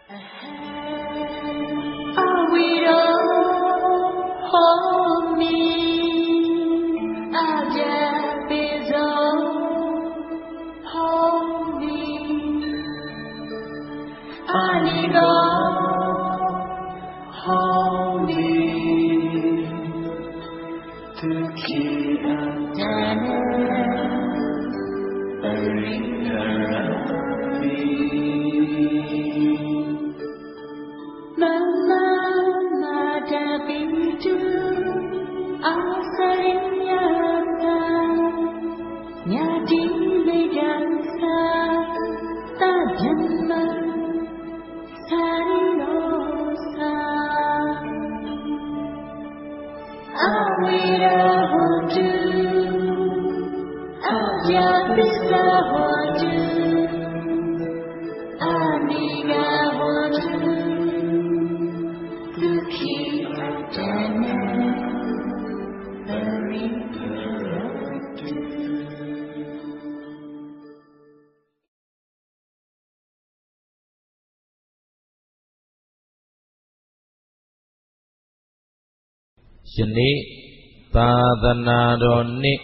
ယနေ့သာသနာတော်နှစ်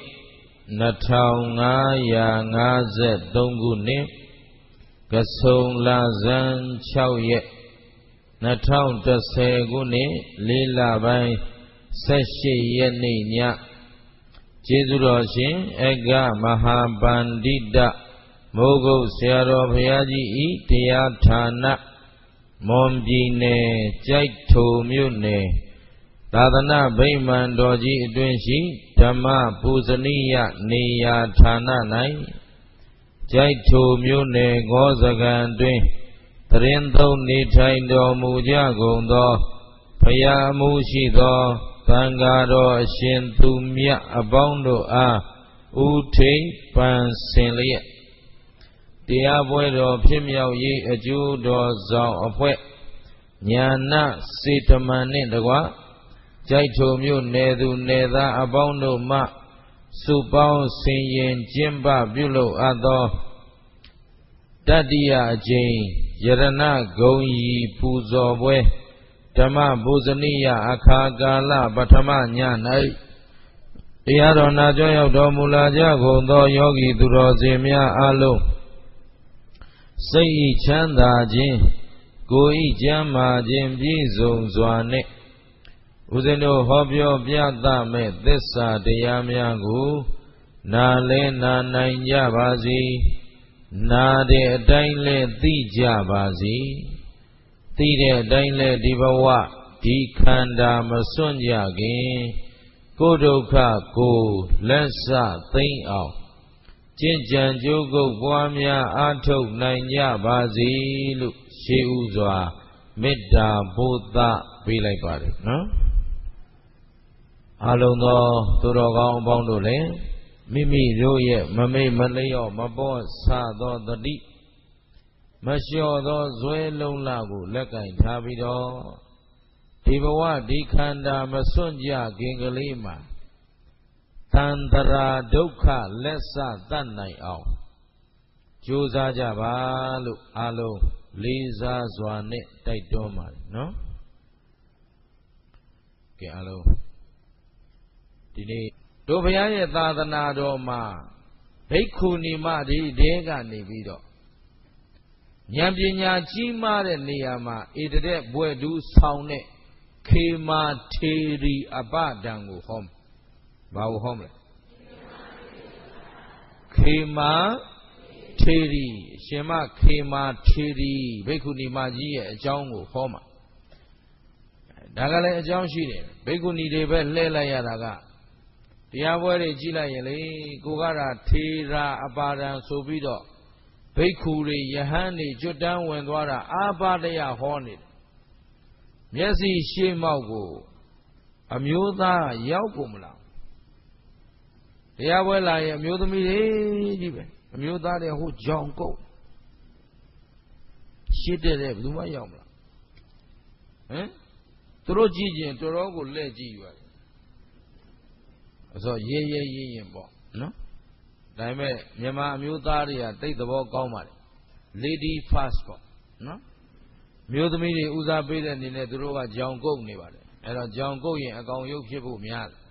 2553ခုနှစ်ကဆုံလဆန်း6ရက်2010ခုနှစ်4လပိုင်း18ရက်နေ့ညကျေးဇူးတော်ရှင်အဂ္ဂမဟာပန္တိတမိုးကုတ်ဆရာတော်ဘုရားကြီးဤတရားဌာနမွန်ပြည်နယ်ကြိုက်ထိုမြို့နယ်သာသနာဗိမာန်တော်ကြီးအတွင်းရှိဓမ္မပူဇနီယနေရာဌာန၌ကြိုက်ထိုမြို့နယ်ဂောစကံတွင်တရင်သုံးနေထိုင်တော်မူကြကုန်သောဘုရားအမှုရှိသောသံဃာတော်အရှင်သူမြတ်အပေါင်းတို့အားဥထိပ်ပန်ဆင်လျက်တရားပွဲတော်ဖြစ်မြောက်ရေးအကျိုးတော်ဆောင်အဖွဲ့ညာနာစေတမန်နှင့်တကွကြိုက်ထိုမြို့နယ်သူနယ်သားအပေါင်းတို့မှစုပေါင်းဆင်ရင်ကျင်းပပြုလုပ်အပ်သောတတိယအကြိမ်ယရဏဂုံရီပူဇော်ပွဲဓမ္မပူဇနီယအခါကာလပထမည၌တရားတော်နာကြောရောက်တော်မူလာကြကုန်သောယောဂီသူတော်စင်များအားလုံးစိတ်ဤချမ်းသာခြင်းကိုယ်ဤကျမ်းမာခြင်းပြည့်စုံစွာနှင့်ဦးဇင်းတို့ဟောပြောပြသမဲ့သစ္စာတရားများကိုနားလဲနာနိုင်ကြပါစေနာတဲ့အတိုင်းလဲသိကြပါစေသိတဲ့အတိုင်းလဲဒီဘဝဒီခန္ဓာမစွန့်ကြခင်ကိုယ်ဒုက္ခကိုလက်စသိမ့်အောင်ကျင့်ကြံကြိုးကုပ်ပွားများအားထုတ်နိုင်ကြပါစေလို့ရှေးဥစွာမေတ္တာပို့သပေးလိုက်ပါတယ်နော်အလုံးသောသူတော်ကောင်းအပေါင်းတို့လည်းမိမိတို့ရဲ့မမေ့မလျော့မပေါ့ဆသောတတိမလျှော့သောဇွဲလုံးလကိုလက်ကင်ထားပြီးတော့ဒီဘဝဒီခန္ဓာမစွန့်ကြခင်ကလေးမှာတန်တရာဒုက္ခလက်စတတ်နိုင်အောင်ကြိုးစားကြပါလို့အလုံးလေးစားစွာနဲ့တိုက်တွန်းပါတယ်နော်ကဲအလုံးဒီနေ့တို့ဘုရားရဲ့သာသနာတော်မှာဘိက္ခုနီမတွေတဲကနေပြီးတော့ဉာဏ်ပညာကြီးမားတဲ့နေရာမှာဧတတဲ့ဘွယ်တူဆောင်တဲ့ခေမာထေရီအပဒံကိုဟောဘာကိုဟောမလဲခေမာထေရီရှင်မခေမာထေရီဘိက္ခုနီမကြီးရဲ့အကြောင်းကိုဟောမှာဒါကလည်းအကြောင်းရှိတယ်ဘိက္ခုနီတွေပဲလှည့်လိုက်ရတာကတရားပွဲတွေကြည့်လိုက်ရင်လေကိုကတာထေရာအပါဒံဆိုပြီးတော့ဘိက္ခုတွေယဟန်တွေကျွတ်တန်းဝင်သွားတာအာပါဒယဟောနေတယ်မျက်စိရှေ့မောက်ကိုအမျိုးသားရောက်ကုန်မလားတရားပွဲလာရင်အမျိုးသမီးတွေကြီးပဲအမျိုးသားတွေဟိုကြောင်ကုတ်ရှစ်တဲ့ဘယ်သူမှရောက်မလားဟမ်သူတို့ကြည့်ရင်တော်တော်ကိုလက်ကြည့်ယူရတယ်ဆိုရဲရဲရင်ပေါ့နော်ဒါပေမဲ့မြန်မာအမျိုးသားတွေကတိတ်သဘောကောင်းပါလေ lady first ပေါ့နော်မျိုးသမီးတွေဦးစားပေးတဲ့အနေနဲ့သူတို့ကကြောင်ကုတ်နေပါတယ်အဲ့တော့ကြောင်ကုတ်ရင်အကောင်ရုပ်ဖြစ်ဖို့များတယ်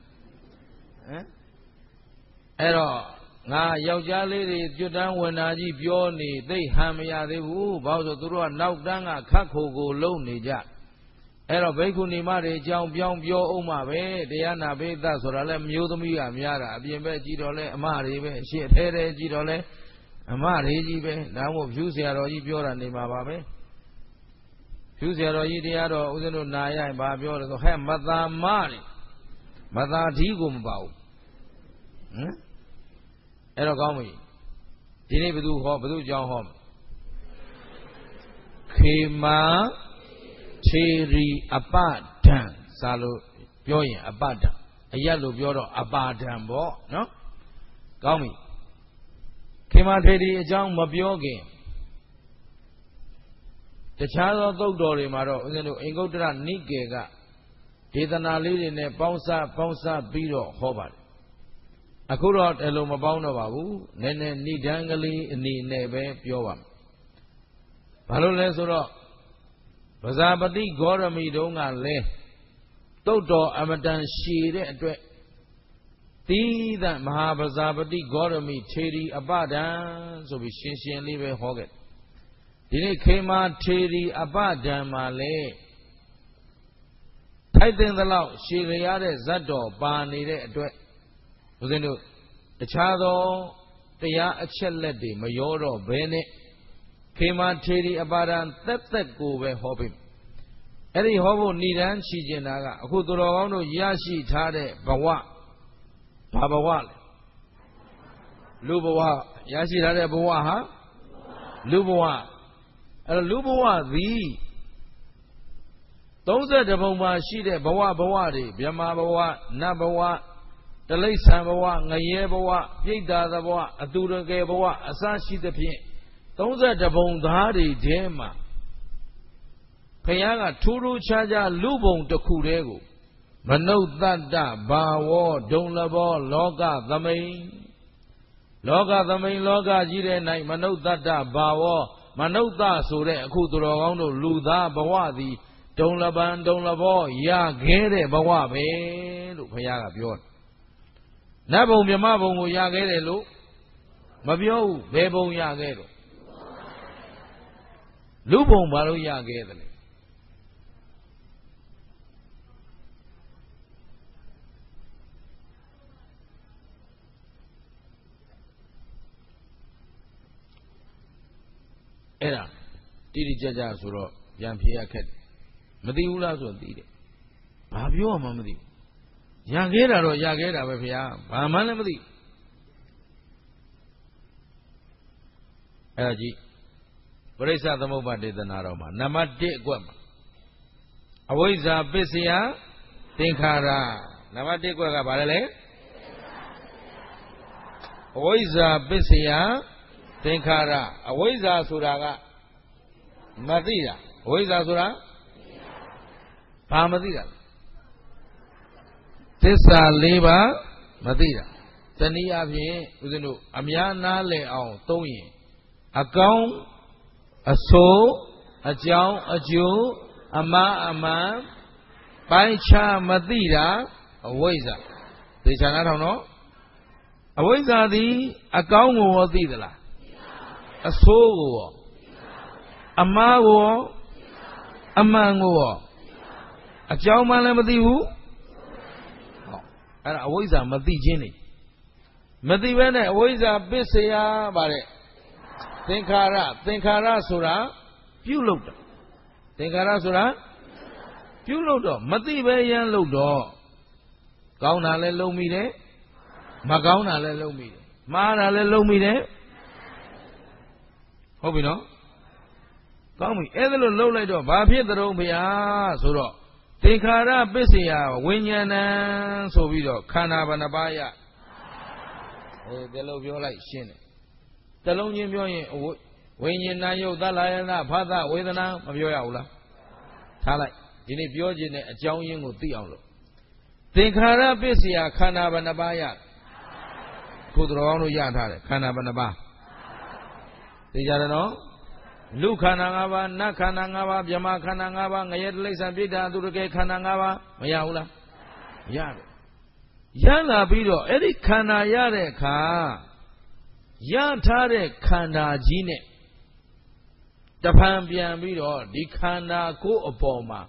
အဲ့တော့ငါယောက်ျားလေးတွေကျွတ်တန်းဝင်တာကြီးပြောနေသိဟန်မရသေးဘူးဘာလို့ဆိုသူတို့ကနောက်တန်းကခတ်ခိုကိုလုံနေကြအဲ့တော့ဘိက္ခုနီမတွေအကြောင်းပြောင်းပြောအောင်မှာပဲတရားနာပိသဆိုတာလဲမျိုးသမီးကများတာအပြင်ဘက်ကြည့်တော့လဲအမတွေပဲအရှိအထဲထဲကြည့်တော့လဲအမတွေကြီးပဲဒါမို့ဖြူဆရာတော်ကြီးပြောတာနေမှာပါပဲဖြူဆရာတော်ကြီးတရားတော်ဦးဇင်းတို့နာရရင်ဘာပြောလဲဆိုဟဲ့မသာမတွေမသာဓီးကိုမပါဘူးအဲ့တော့ကောင်းပြီဒီနေ့ဘယ်သူအကြောင်းဟောခေမာထေရီအပဒံစာလို့ပြောရင်အပဒံအရက်လို့ပြောတော့အပါဒံပေါ့နော်ကောင်းပြီခေမာထေရီအကြောင်းမပြောခင်တခြားသောသုတ်တော်တွေမှာတော့ဦးဇင်းတို့အင်္ဂုတ္တရနိကေကဒေသနာလေးတွေနဲ့ပေါင်းစပ်ပြီးတော့ဟောပါတယ်အခုတော့အဲ့လိုမပေါင်းတော့ပါဘူးနည်းနည်းဏိဒံကလေးအနေနဲ့ပဲပြောပါမယ်ဘာလို့လဲဆိုတော့ပဇာပတိဂေါရမီတုံးကလည်းတုတ်တော်အမတန်ရှည်တဲ့အတွက်သီးသန့်မဟာပဇာပတိဂေါရမီထေရီအပဒံဆိုပြီးရှင်းလေးပဲဟောခဲ့ဒီနေ့ခေမာထေရီအပဒံမှာလေထိုက်တဲ့လောက်ရှည်ရတဲ့ဇတ်တော်ပါနေတဲ့အတွက်ဦးဇင်းတို့တခြားသောတရားအချက်လက်တွေမရောတော့ဘဲနဲ့ခေမာထေရီအပါဒံသက်ကိုပဲဟောပြီအဲ့ဒီဟောဖို့ဏိဒန်းချီကျင်တာကအခုသူတော်ကောင်းတို့ရရှိထားတဲ့ဘဝဘာဘဝလဲလူဘဝရရှိထားတဲ့ဘဝဟာလူဘဝအဲ့တော့လူဘဝသည်32ပုံမှာရှိတဲ့ဘဝတွေဗြဟ္မာဘဝနတ်ဘဝတလိษံဘဝငရဲဘဝပြိတ္တာဘဝအတူတကယ်ဘဝအစရှိသဖြင့်32ပုံသားတွေထဲမှာဘုရားကထူးထူးခြားခြားလူပုံတစ်ခုတည်းကိုမနုဿတ္တဘာဝဒုံလဘောလောကသမိန်လောကသမိန်လောကကြီးတဲ့၌မနုဿတ္တဘာဝမနုဿဆိုတဲ့အခုသူတော်ကောင်းတို့လူသားဘဝသည်ဒုံလဘောရခဲ့တဲ့ဘဝပဲလို့ဘုရားကပြောတယ်နတ်ဘုံမြမဘုံကိုရခဲ့တယ်လို့မပြောဘူးဘယ်ဘုံရခဲ့တော့လူဘုံဘာလို့ရခဲ့တယ်လဲအဲ့ဒါတိတိကျကျဆိုတော့ပြန်ဖြေရခက်တယ်မသိဘူးလားဆိုသိတယ်ဘာပြောမှမသိဘူးရခဲ့တာတော့ရခဲ့တာပဲဗျာဘာမှလည်းမသိအဲ့ဒါကြည့်ပရိစ္ဆသမုပ္ပါဒေသနာတော်မှာနံပါတ်1အကွက်မှာအဝိဇ္ဇာပစ္စယသင်္ခါရနံပါတ်1ကွက်ကဘာလဲအဝိဇ္ဇာပစ္စယသင်္ခါရအဝိဇ္ဇာဆိုတာကမသိတာအဝိဇ္ဇာဆိုတာဘာမသိတာသစ္စာ၄ပါးမသိတာတနည်းအားဖြင့်ဦးဇင်းတို့အများနားလည်အောင်သုံးရင်အကောင်းအဆိုးအကြောင်းအကျိုးအမှားအမှန်ပိုင်းခြားမသိတာအဝိဇ္ဇာသိချာနားထောင်နော်အဝိဇ္ဇာသည်အကောင်းကိုရောသိသလားအဆိုးကိုရောအမှားကိုရောအမှန်ကိုရောအကြောင်းမှလည်းမသိဘူးအဲ့ဒါအဝိဇ္ဇာမသိခြင်းနေမသိဘဲနဲ့အဝိဇ္ဇာပစ္စယပါတဲ့သင်္ခါရဆိုတာပြုလုပ်တာသင်္ခါရဆိုတာပြုလုပ်တော့မသိပဲရမ်းလုပ်တော့ကောင်းတာလည်းလုံးမိတယ်မကောင်းတာလည်းလုံးမိတယ်မှားတာလည်းလုံးမိတယ်ဟုတ်ပြီနော်ကောင်းပြီအဲ့ဒါလို့လှုပ်လိုက်တော့ဘာဖြစ်သတုံးဗျာဆိုတော့သင်္ခါရပစ္စယဝိညာဏံဆိုပြီးတော့ခန္ဓာဘယ်နှပါးရဒီလိုပြောလိုက်ရှင်းတယ်တလုံးချင်းပြောရင်ဝိညာဏယုတ်သလယနာဖသဝေဒနာမပြောရဘူးလားထားလိုက်ဒီနေ့ပြောခြင်းတဲ့အကြောင်းရင်းကိုသိအောင်လို့သင်္ခါရပစ္စယခန္ဓာဘယ်နှပါးရခုတော်ကောင်းတို့ရထားတယ်ခန္ဓာဘယ်နှပါးသိကြတယ်နော်လူခန္ဓာ၅ပါးနတ်ခန္ဓာ၅ပါးဗြဟ္မာခန္ဓာ၅ပါးငရဲတိရစ္ဆာန်ပြိတ္တာသူတကယ်ခန္ဓာ၅ပါးမရဘူးလားရတယ်ရလာပြီးတော့အဲ့ဒီခန္ဓာရတဲ့အခါရထားတဲ့ခန္ဓာကြီးနဲ့တဖန်ပြန်ပြီးတော့ဒီခန္ဓာကိုယ်အပေါ်မှာ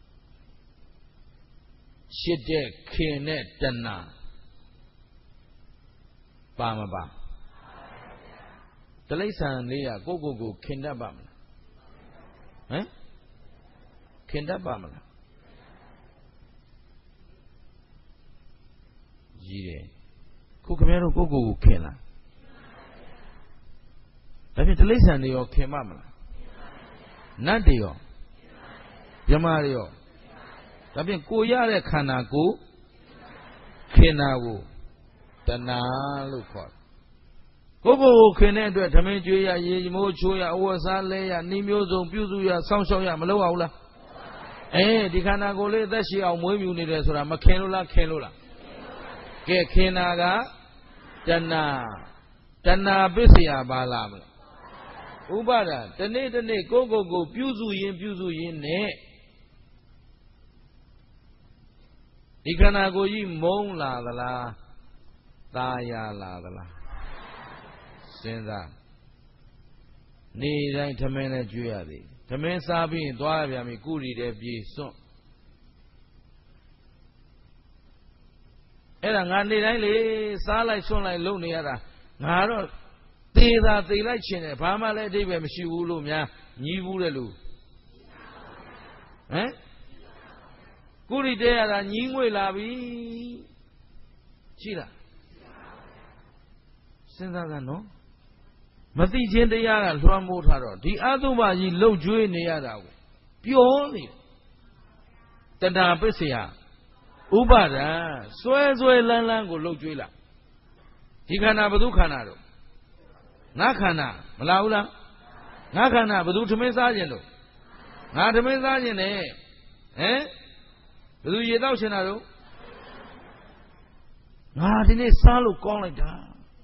ရှစ်တဲ့ခင်နဲ့တဏှာပါမပါတိရစ္ဆာန်လေးကကိုခင်တတ်ပါမလားဟမ်ခင်တတ်ပါမလားကြီးတယ်ခုခင်ဗျားတို့ကိုခင်လားဒါဖြင့်တိရစ္ဆာန်တွေရောခင်ပါမလားနတ်တွေရောဗြဟ္မာတွေရောဒါဖြင့်ကိုရတဲ့ခန္ဓာကိုခင်တာကိုတဏှာလို့ခေါ်ကိုခင်တဲ့အတွက်ဓမင်းကျွေးရရေမိုးချိုးရအဝတ်စားလဲရနှီးမျိုးစုံပြုစုရစောင့်ရှောက်ရမလုပ်ရဘူးလားဒီခန္ဓာကိုယ်လေးအသက်ရှည်အောင်မွေးမြူနေတယ်ဆိုတာမခင်လို့လားခင်လို့လားကဲခင်တာကတဏှာပစ္စယပါလားမလဲဥပါဒတနေ့တနေ့ကိုပြုစုရင်းနဲ့ဒီခန္ဓာကိုယ်ကြီးမုန်းလာသလားသာယာလာသလားစဉ်းစားနေတိုင်းထမင်းနဲ့ကျွေးရသည်ထမင်းစားပြီးရင်သွားရပြန်ပြီကုရီတဲ့ပြေစွန့်အဲ့ဒါငါနေတိုင်းလေစားလိုက်စွန့်လိုက်လုပ်နေရတာငါတော့သေလိုက်ချင်တယ်ဘာမှလည်းအဓိပ္ပာယ်မရှိဘူးလို့များညီးဘူးတဲ့လူဟမ်ကုရီတဲ့ရတာညီးငွေလာပြီရှိလားစဉ်းစားကနော်မသိချင်းတရားကလွှမ်းမိုးထားတော့ဒီအတုပကြီးလှုပ်ကြွေးနေရတာကိုပျော်နေတဏှာပစ္စယဥပါဒံစွဲလန်းကိုလှုပ်ကြွေးလာဒီခန္ဓာဘယ်သူခန္ဓာတော့ငါခန္ဓာမလားဘူးလားငါခန္ဓာဘယ်သူထမင်းစားခြင်းတော့ငါထမင်းစားခြင်းနဲ့ဘယ်သူရေတောက်ရှင်တာတော့ငါဒီနေ့စားလို့ကောင်းလိုက်တာ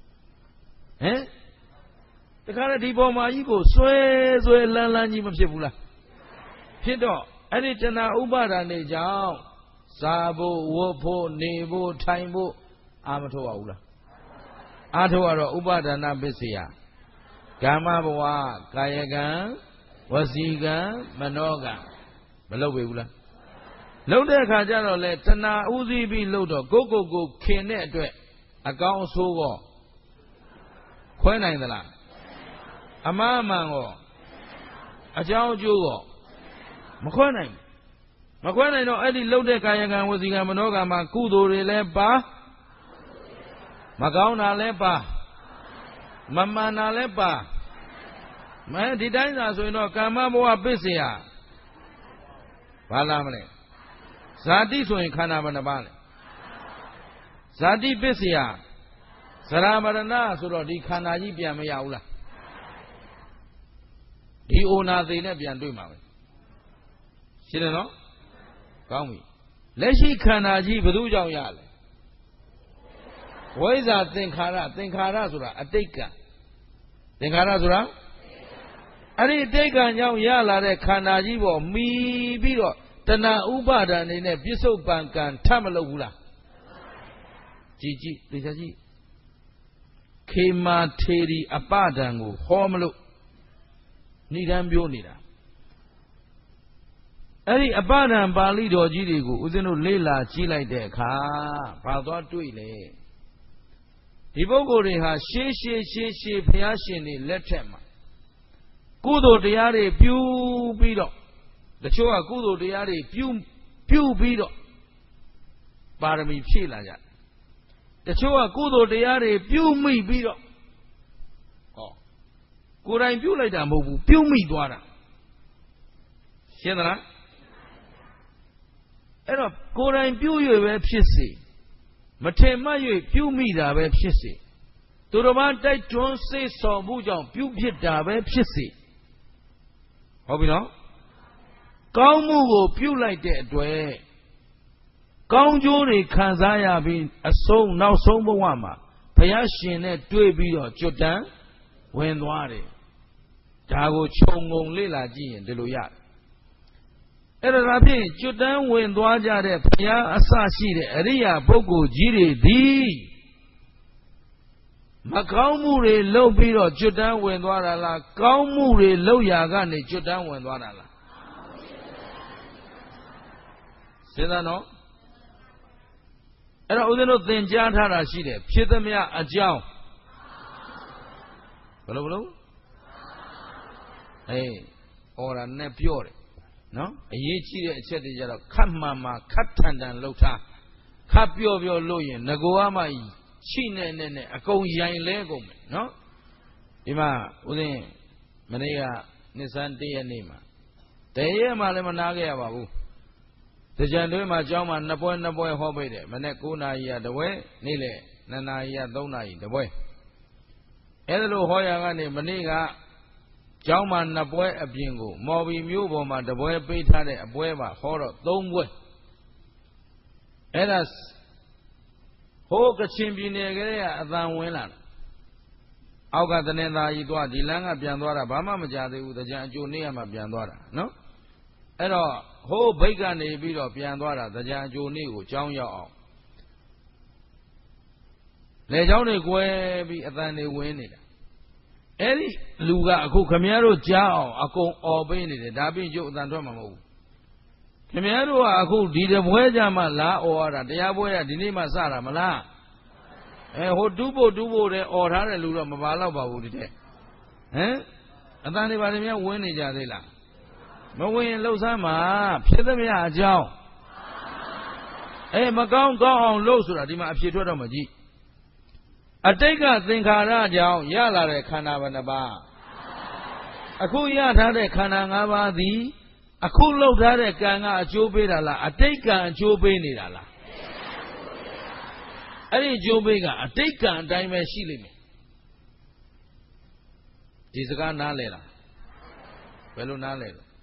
တခါတည်းဒီပေါ်မှာကြီးကိုစွဲလန်းကြီးမဖြစ်ဘူးလားဖြစ်တော့အဲ့ဒီတဏှာဥပါဒာနေကြောင့်စားဖို့ဝတ်ဖို့နေဖို့ထိုင်ဖို့အာမထုတ်ရဘူးလားအာထုတ်ရတော့ဥပါဒနာပစ္စယကာမဘဝကာယကံဝစီကံမနောကံမလုပ်ပေဘူးလားလုပ်တဲ့အခါကျတော့လေတဏှာဥသိပြီးလုပ်တော့ကိုခင်တဲ့အတွက်အကောင်းအဆိုးကောခွဲနိုင်သလားအမှားအမှန်ကောအကြောင်းအကျိုးကောမခွဲနိုင်တော့အဲ့ဒီလှုပ်တဲ့ကာယကံဝစီကံမနောကံမှာကုသိုလ်တွေလည်းပါမကောင်းတာလည်းပါမမှန်တာလည်းပါဒီတိုင်းသာဆိုရင်တော့ကာမဘဝပစ္စယဘာလာမလဲဇာတိဆိုရင်ခန္ဓာဘယ်နှပါလဲဇာတိပစ္စယဇရာမရဏဆိုတော့ဒီခန္ဓာကြီးပြန်မရဘူးလားဒီအိုနာသေးနဲ့ပြန်တွေ့မှာပဲရှင်းတယ်နော်ကောင်းပြီလက်ရှိခန္ဓာကြီးဘယ်သူကြောင့်ရလဲဝိဇ္ဇာသင်္ခါရဆိုတာအတိတ်ကသင်္ခါရဆိုတာအဲ့ဒီအတိတ်ကကြောင့်ရလာတဲ့ခန္ဓာကြီးပေါ်မီပြီးတော့တဏှာဥပါဒာနေနဲ့ပြစ္ဆုတ်ပံကံထပ်မလုပ်ဘူးလားကြည်သိစားကြည့်ခေမာထေရီအပဒံကိုဟောမလို့ဏိဒံပြောနေတာအဲ့ဒီအပဒံပါဠိတော်ကြီးတွေကိုဦးဇင်းတို့လေ့လာကြည့်လိုက်တဲ့အခါဘာသွားတွေ့လဲဒီပုဂ္ဂိုလ်တွေဟာရှေးဘုရားရှင်တွေလက်ထက်မှာကုသိုလ်တရားတွေပြုပြီးတော့တချို့ကကုသိုလ်တရားတွေပြုပြီးတော့ပါရမီဖြည့်လာကြတချို့ကကုသိုလ်တရားတွေပြုမိပြီးတော့ကိုယ်တိုင်ပြုလိုက်တာမဟုတ်ဘူးပြုမိသွားတာရှင်းသလားအဲ့တော့ကိုယ်တိုင်ပြု၍ပဲဖြစ်စေမထင်မှတ်၍ပြုမိတာပဲဖြစ်စေသူတော်ဘာတိုက်တွန်းစေဆော်မှုကြောင့်ပြုဖြစ်တာပဲဖြစ်စေဟုတ်ပြီနော်ကောင်းမှုကိုပြုလိုက်တဲ့အတွက်ကောင်းကျိုးတွေခံစားရပြီးနောက်ဆုံးဘဝမှာဘုရားရှင်နဲ့တွေ့ပြီးတော့ကျွတ်တန်းဝင်သွားတယ်ဒါကိုခြုံငုံလေ့လာကြည့်ရင်ဒီလိုရတယ်အဲ့ဒါဖြင့်ကျွတ်တန်းဝင်သွားကြတဲ့ဘုရားအစရှိတဲ့အရိယာပုဂ္ဂိုလ်ကြီးတွေသည်မကောင်းမှုတွေလုပ်ပြီးတော့ကျွတ်တန်းဝင်သွားတာလားကောင်းမှုတွေလုပ်ရာကနေကျွတ်တန်းဝင်သွားတာလားစဉ်းစားနော်အဲ့တော့ဦးဇင်းတို့သင်ကြားထားတာရှိတယ်ဖြစ်သမျှအကြောင်းဘယ်လိုအော်တာနဲ့ပြောတယ်နော်အရေးကြီးတဲ့အချက်တွေကြတော့ခတ်မှန်မှခတ်ထန်ထန်လှုပ်ထားခတ်ပြောလို့ရင်ငကိုကမှချိနဲ့အကုန်ရိုင်လဲကုန်မယ်နော်ဒီမှာဦးဇင်းမနေ့ကနှစ်ဆန်း1 ရက်နေ့မှာတရက်မှလည်းမနာခဲ့ရပါဘူးတကြံတွင်းမှာကျောင်းမှာ2ပွဲဟောပိတ်တယ်မနေ့9 နာရီကတပွဲနေ့လေ2 နာရီက3 နာရီတပွဲအဲ့ဒါလိုဟောရကနေမနေ့ကကျောင်းမှာ2ပွဲအပြင်ကိုမော်ဘီမြို့ပေါ်မှာတပွဲပိတ်ထားတဲ့အပွဲပါဟောတော့3ပွဲအဲ့ဒါဟိုးကချင်ပြည်နယ်ကလေးကအသံဝင်လာအောက်ကတနင်္သာရီသွားဒီလမ်းကပြန်သွားတာဘာမှမကြသေးဘူးတကြံအကျိုးနေ့ကမှပြန်သွားတာနော်အဲ့တော့ဟိုးဘိတ်ကနေပြီးတော့ပြန်သွားတာတကြံအကျိုးနေ့ကိုကျောင်းရောက်အောင်လေကျောင်းတွေကွဲပြီးအသံတွေဝင်နေတာအဲ့ဒီလူကအခုခမည်းတော်ကြားအောင်အကုန်អော်ပေးနေတယ်ဒါပြင်ကျုပ်အသံထွက်မှာမဟုတ်ဘူးခမည်းတော်ကအခုဒီတပွဲကြမှာလားអော်ရတာတရားပွဲကဒီနေ့မှစတာမလားဟိုတူးဖို့တဲ့អော်ထားတဲ့လူတော့မပါတော့ပါဘူးဒီတဲ့အသံတွေပါတယ်များဝင်နေကြသေးလားမဝင်ရင်လှုပ်ဆမ်းမှာဖြစ်သမျှအကြောင်းမကောင်းအောင်လှုပ်ဆိုတာဒီမှာအဖြေထွက်တော့မကြည့်အတိတ်ကသင်္ခါရကြောင့်ရလာတဲ့ခန္ဓာဘယ်နှပါးအခုရထားတဲ့ခန္ဓာ၅ပါးသည်အခုလှုပ်ထားတဲ့ကံကအကျိုးပေးတာလားအတိတ်ကံအကျိုးပေးနေတာလားအဲ့ဒီအကျိုးပေးကအတိတ်ကံအတိုင်းပဲရှိလိမ့်မယ်ဒီစကားနားလဲလားဘယ်လိုနားလဲလဲ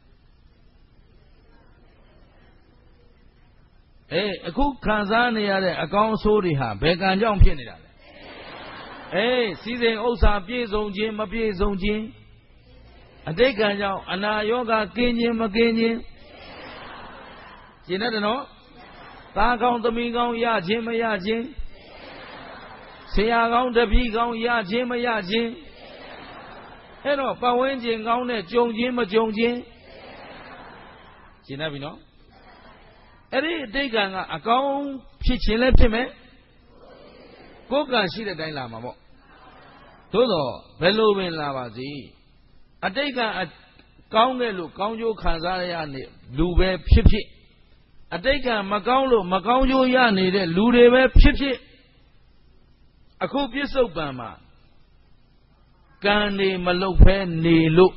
အခုခံစားနေရတဲ့အကောင်းအဆိုးတွေဟာဘယ်ကံကြောင့်ဖြစ်နေတာလဲစီစဉ်ဥစ္စာပြည့်စုံခြင်းမပြည့်စုံခြင်းအတိတ်ကံကြောင့်အနာရောဂါကင်းခြင်းမကင်းခြင်းရှင်းတယ်နော်သားကောင်းသမီးကောင်းရခြင်းမရခြင်းဆရာကောင်းတပည့်ကောင်းရခြင်းမရခြင်းအဲ့တော့ပတ်ဝန်းကျင်ကောင်းတဲ့ကြုံခြင်းမကြုံခြင်းရှင်းတယ်ပြီနော်အဲ့ဒီအတိတ်ကံကအကောင်းဖြစ်ခြင်းလည်းဖြစ်မယ်ကိုယ်ကံရှိတဲ့တိုင်းလာမှာပေါ့သို့တော့ဘယ်လိုပင်လာပါစေအတိတ်ကံကောင်းတဲ့လို့ကောင်းကျိုးခံစားရတဲ့လူပဲဖြစ်ဖြစ်အတိတ်ကံမကောင်းလို့မကောင်းကျိုးရနေတဲ့လူတွေပဲဖြစ်ဖြစ်အခုပြစ္ဆုတ်ပံမှာကံနေမလုတ်ဖဲနေလို့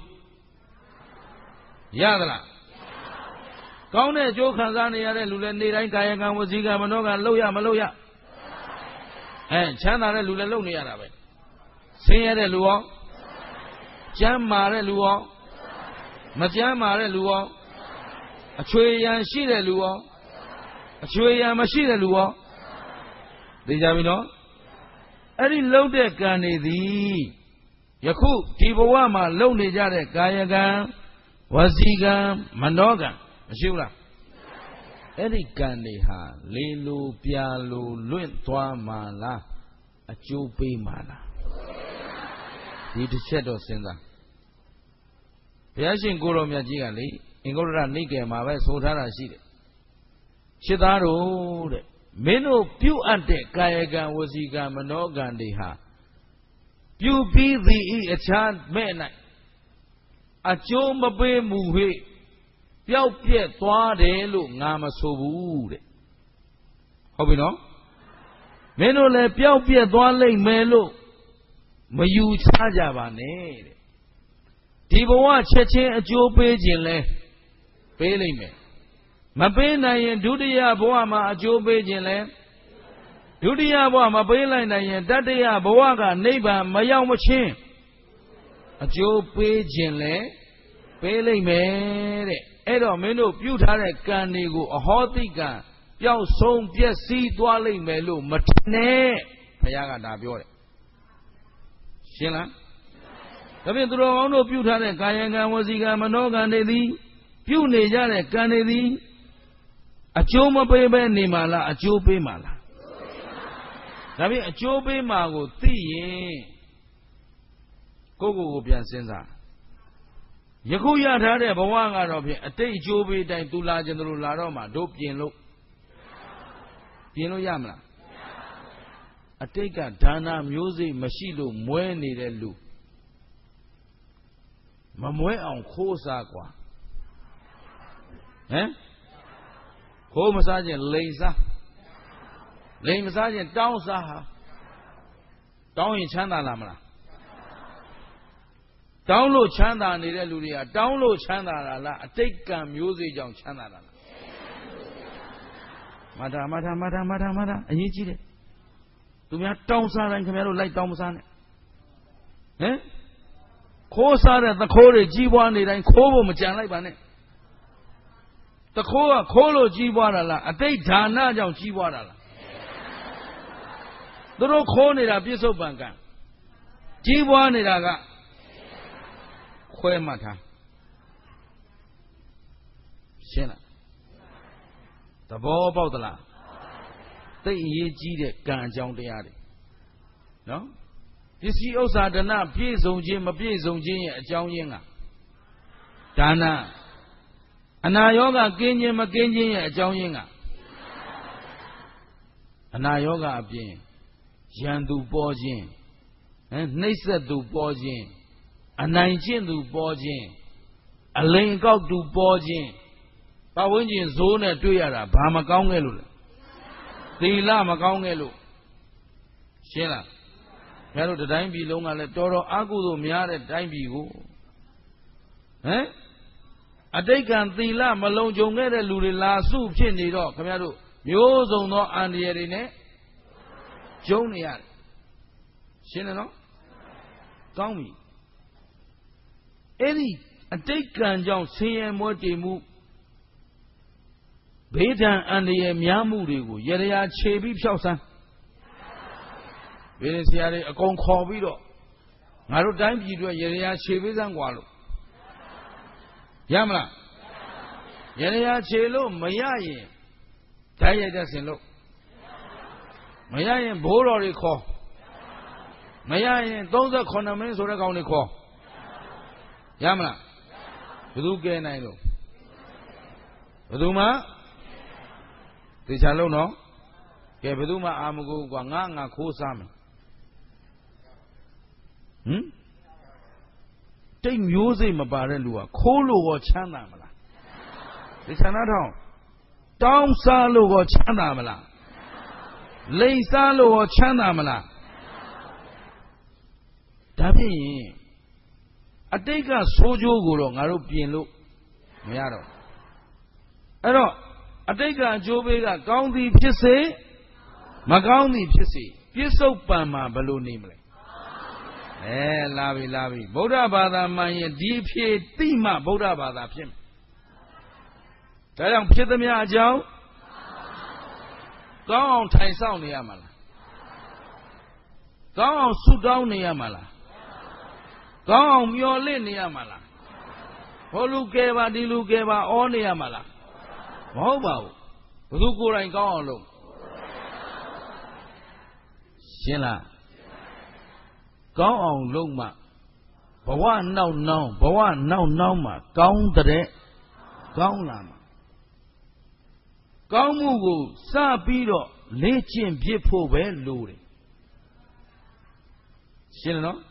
ရသလားကောင်းတဲ့အကျိုးခံစားနေရတဲ့လူလည်းနေတိုင်းကာယကံဝစီကံမနောကံလှုပ်ရမလှုပ်ရချမ်းသာတဲ့လူလည်းလှုပ်နေရတာပဲဆင်းရဲတဲ့လူရောကျမ်းမာတဲ့လူရောမကျမ်းမာတဲ့လူရောအချွေရန်ရှိတဲ့လူရောအချွေရန်မရှိတဲ့လူရောသိကြပြီနော်အဲ့ဒီလှုပ်တဲ့ကံတွေသည်ယခုဒီဘဝမှာလှုပ်နေကြတဲ့ကာယကံဝစီကံမနောကံမရှိဘူးလားအဲ့ဒီကံတွေဟာလေလိုပြာလိုလွင့်သွားမှာလားအကျိုးပေးမှာလားဒီတစ်ချက်တော့စဉ်းစားဘုရားရှင်ကိုရောမြတ်ကြီးကလေအင်္ဂုတ္တရနိကေမှာပဲဆိုထားတာရှိတယ်ရှင်းသားတို့တဲ့မင်းတို့ပြုတ်အပ်တဲ့ကာယကံဝစီကံမနောကံတွေဟာပြုပြီးသည်ဤအခြားမဲ့၌အကျိုးမပေးမူဟိပျောက်ပြက်သွားတယ်လို့ငါမဆိုဘူးတဲ့ဟုတ်ပြီနော်မင်းတို့လည်းပျောက်ပြက်သွားလိမ့်မယ်လို့မယူချကြပါနဲ့တဲ့ဒီဘဝချက်ချင်းအကျိုးပေးခြင်းလဲပေးလိမ့်မယ်မပေးနိုင်ရင်ဒုတိယဘဝမှာအကျိုးပေးခြင်းလဲဒုတိယဘဝမပေးလိုက်နိုင်ရင်တတိယဘဝကနိဗ္ဗာန်မရောက်မချင်းအကျိုးပေးခြင်းလဲပေးလိမ့်မယ်တဲ့အဲ့တော့မင်းတို့ပြုထားတဲ့ကံတွေကိုအဟောတိကံပျောက်ဆုံးပျက်စီးသွားလိမ့်မယ်လို့မထင်နဲ့ဘုရားကဒါပြောတယ်ရှင်းလားဒါဖြင့်သူတော်ကောင်းတို့ပြုထားတဲ့ကာယကံဝစီကံမနောကံတွေသည်ပြုနေကြတဲ့ကံတွေသည်အကျိုးမပေးဘဲနေမှာလားအကျိုးပေးမှာလားဒါဖြင့်အကျိုးပေးမှာကိုသိရင်ကိုပြန်စဉ်းစားယခုရထားတဲ့ဘဝကတော့ဖြင့်အတိတ်အကျိုးပေးတိုင်းသူလာခြင်းတို့လာတော့မှတို့ပြင်လို့ရမလားအတိတ်ကဒါနမျိုးစိမရှိလို့မွဲနေတဲ့လူမမွဲအောင်ခိုးစားกว่าဟမ်ခိုးမစားခြင်းလိန်စားလိန်မစားခြင်းတောင်းစားဟာတောင်းရင်ချမ်းသာလားမလားတောင်းလို့ချမ်းသာနေတဲ့လူတွေကတောင်းလို့ချမ်းသာတာလားအတိတ်ကံမျိုးစိကြောင့်ချမ်းသာတာလားမထာအရေးကြီးတယ်သူများတောင်းစားတိုင်းခင်ဗျားတို့လိုက်တောင်းမစားနဲ့ဟမ်ခိုးစားတဲ့သခိုးတွေကြီးပွားနေတိုင်းခိုးဖို့မကြံလိုက်ပါနဲ့သခိုးကခိုးလို့ကြီးပွားတာလားအတိတ်ဒါနကြောင့်ကြီးပွားတာလားသူတို့ခိုးနေတာပြစ္ဆုတ်ပံကံကြီးပွားနေတာကခွဲမှတ်ထားရှင်းလားသဘောပေါက်သလားသိအရေးကြီးတဲ့ကံအကြောင်းတရားတွေနော်ပစ္စည်းဥစ္စာဒနာပြည့်စုံခြင်းမပြည့်စုံခြင်းရဲ့အကြောင်းရင်းကဒါနအနာရောဂါကင်းခြင်းမကင်းခြင်းရဲ့အကြောင်းရင်းကအနာရောဂါအပြင်ရန်သူပေါ်ခြင်းနှိပ်စက်သူပေါ်ခြင်းအနိုင်ကျင့်သူပေါ်ခြင်းအလိန်ကောက်သူပေါ်ခြင်းပတ်ဝန်းကျင်ဇိုးနဲ့တွေ့ရတာဘာမကောင်းခဲ့လို့လဲသီလမကောင်းခဲ့လို့ရှင်းလားငါတို့တတိုင်းပြည်လုံးကလည်းတော်တော်အကုသို့များတဲ့တိုင်းပြည်ကိုအတိတ်ကံသီလမလုံခြုံခဲ့တဲ့လူတွေလာစုဖြစ်နေတော့ခင်ဗျားတို့မျိုးစုံသောအန္တရာယ်တွေနဲ့ကျုံနေရတယ်ရှင်းတယ်နော်ကောင်းပြီအဲ့ဒီအတိတ်ကံကြောင့်ဆင်းရဲမွဲတေမှုဘေးဒဏ်အန္တရာယ်များမှုတွေကိုရရခြေပြီးဖြောက်စမ်းဘေးရင်ဆရာတွေအကုန်ခေါ်ပြီးတော့ငါတို့တိုင်းပြည်အတွက်ရရခြေပေးစမ်းกว่าလို့ရမလားရရခြေလို့မရရင်ဓာတ်ရိုက်တဲ့ဆင်လို့မရရင်ဘိုးတော်တွေခေါ်မရရင်38မင်းဆိုတဲ့ကောင်တွေခေါ်ရမလားဘယ်သူကဲနိုင်လို့ဘယ်သူမှသေချာလုံးနော်ကဲဘယ်သူမှအာမကိုကွာငါခိုးစားမယ်တိတ်မျိုးစိတ်မပါတဲ့လူကခိုးလို့ရောချမ်းသာမလားသေချာနာထောင်တောင်းစားလို့ရောချမ်းသာမလားလိန်စားလို့ရောချမ်းသာမလားဒါဖြင့်အတိတ်ကဆိုးကျိုးကိုတော့ငါတို့ပြင်လို့မရတော့အဲ့တော့အတိတ်ကအကျိုးပေးကကောင်းသည်ဖြစ်စေမကောင်းသည်ဖြစ်စေပြစ္ဆုတ်ပံမှာဘယ်လိုနေမလဲလာပြီဗုဒ္ဓဘာသာမှန်ရင်ဒီဖြေတိမှဗုဒ္ဓဘာသာဖြစ်မယ်ဒါကြောင့်ဖြစ်သမျှအကြောင်းကောင်းအောင်ထိုင်ဆောင်နေရမှာလားကောင်းအောင်ဆုတောင်းနေရမှာလားကောင်းအောင်မျှော်လင့်နေရမှာလားဟိုလူကဲပါဒီလူကဲပါဩနေရမှာလားမဟုတ်ပါဘူးဘယ်သူကိုယ်တိုင်ကောင်းအောင်လုပ်ရှင်းလားကောင်းအောင်လုပ်မှဘဝနောက်မှာကောင်းတဲ့ကောင်းလာမှာကောင်းမှုကိုစပြီးတော့လေ့ကျင့်ဖြစ်ဖို့ပဲလိုတယ်ရှင်းနော်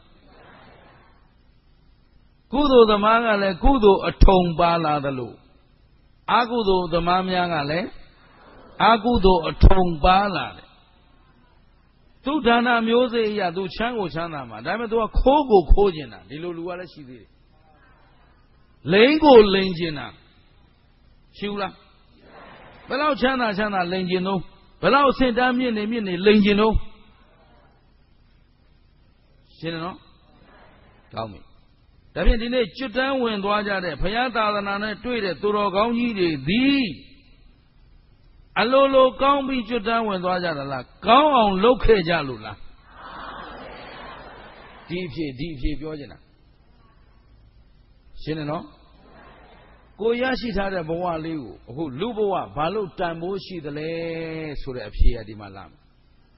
ကုသိုလ်သမားကလည်းကုသိုလ်အထုံပါလာသလိုအကုသိုလ်သမားများကလည်းအကုသိုလ်အထုံပါလာတယ်သူဒါနမျိုးစေ့အရာသူချမ်းကိုချမ်းသာမှာဒါပေမဲ့သူကခိုးကိုခိုးကျင်တာဒီလိုလူကလည်းရှိသေးတယ်လိန်ကိုလိန်ကျင်တာရှိဘူးလားဘယ်လောက်ချမ်းသာလိန်ကျင်တော့ဘယ်လောက်အဆင့်တန်းမြင့်နေလိန်ကျင်တော့ရှင်းတယ်နော်ကောင်းပြီဒါဖြင့်ဒီနေ့ကျွတ်တန်းဝင်သွားကြတဲ့ဘုရားသာသနာနဲ့တွေ့တဲ့သူတော်ကောင်းကြီးတွေသည်အလိုလိုကောင်းပြီးကျွတ်တန်းဝင်သွားကြတာလားကောင်းအောင်လုပ်ခဲ့ကြလို့လားဒီအဖြစ်ပြောချင်တာရှင်းတယ်နော်ကိုရရှိထားတဲ့ဘဝလေးကိုအခုလူဘဝဘာလို့တန်ဖိုးရှိသလဲဆိုတဲ့အဖြေကဒီမှာလာမယ်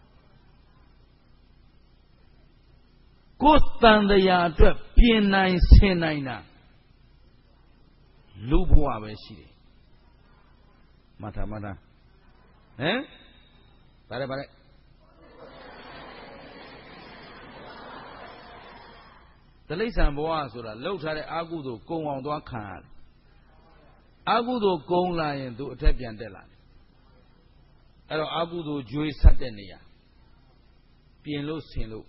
ကိုယ်တန်တရားအတွက်ပြင်နိုင်ဆင်နိုင်တာလူဘဝပဲရှိတယ်မှတ်ထားဟမ်ဗါလဲတိရစ္ဆာန်ဘဝဆိုတာလှုပ်ထားတဲ့အာကုသို့ကုံအောင်သွားခံရတယ်အာကုသို့ကုံလာရင်သူအထက်ပြန်တက်လာတယ်အဲ့တော့အာကုသို့ကြွေးဆက်တဲ့နေရာပြင်လို့ဆင်လို့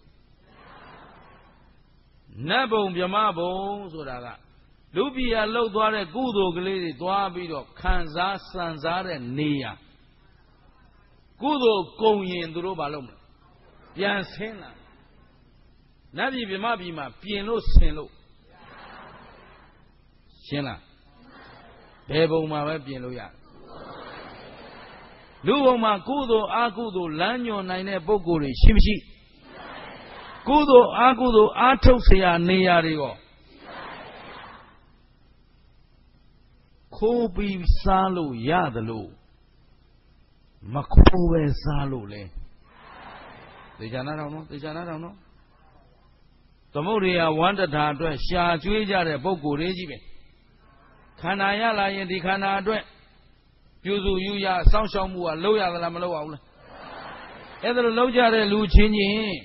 နတ်ဘုံဗြဟ္မဘုံဆိုတာကလူပြည်ဟာလှုပ်သွားတဲ့ကုသိုလ်ကလေးတွေသွားပြီးတော့ခံစားစံစားတဲ့နေရာကုသိုလ်ကုံရင်သူတို့ဘာလုပ်မလဲပြန်ဆင်းလာနတ်ပြည်ဗြဟ္မပြည်မှာပြင်လို့ဆင်လို့ရှင်းလားဘယ်ဘုံမှာပဲပြင်လို့ရလူဘုံမှာကုသိုလ်အကုသိုလ်လမ်းညွှန်နိုင်တဲ့ပုဂ္ဂိုလ်တွေရှိမရှိကုသိုလ်အကုသိုလ်အားထုတ်เสียနေရာတွေရောခိုးပြီးစားလို့ရတယ်လို့မခိုးပဲစားလို့လဲသေချာနာတော့နော်သေချာနာတော့နော်သမုဒ္ဒရာဝန္တထာအတွက်ရှာကျွေးကြတဲ့ပုဂ္ဂိုလ်တွေကြီးပဲခန္ဓာရလာရင်ဒီခန္ဓာအတွက်ပြုစုယူရစောင့်ရှောက်မှုကလုပ်ရသလားမလုပ်အောင်လားအဲ့ဒါလိုလုပ်ကြတဲ့လူချင်းချင်း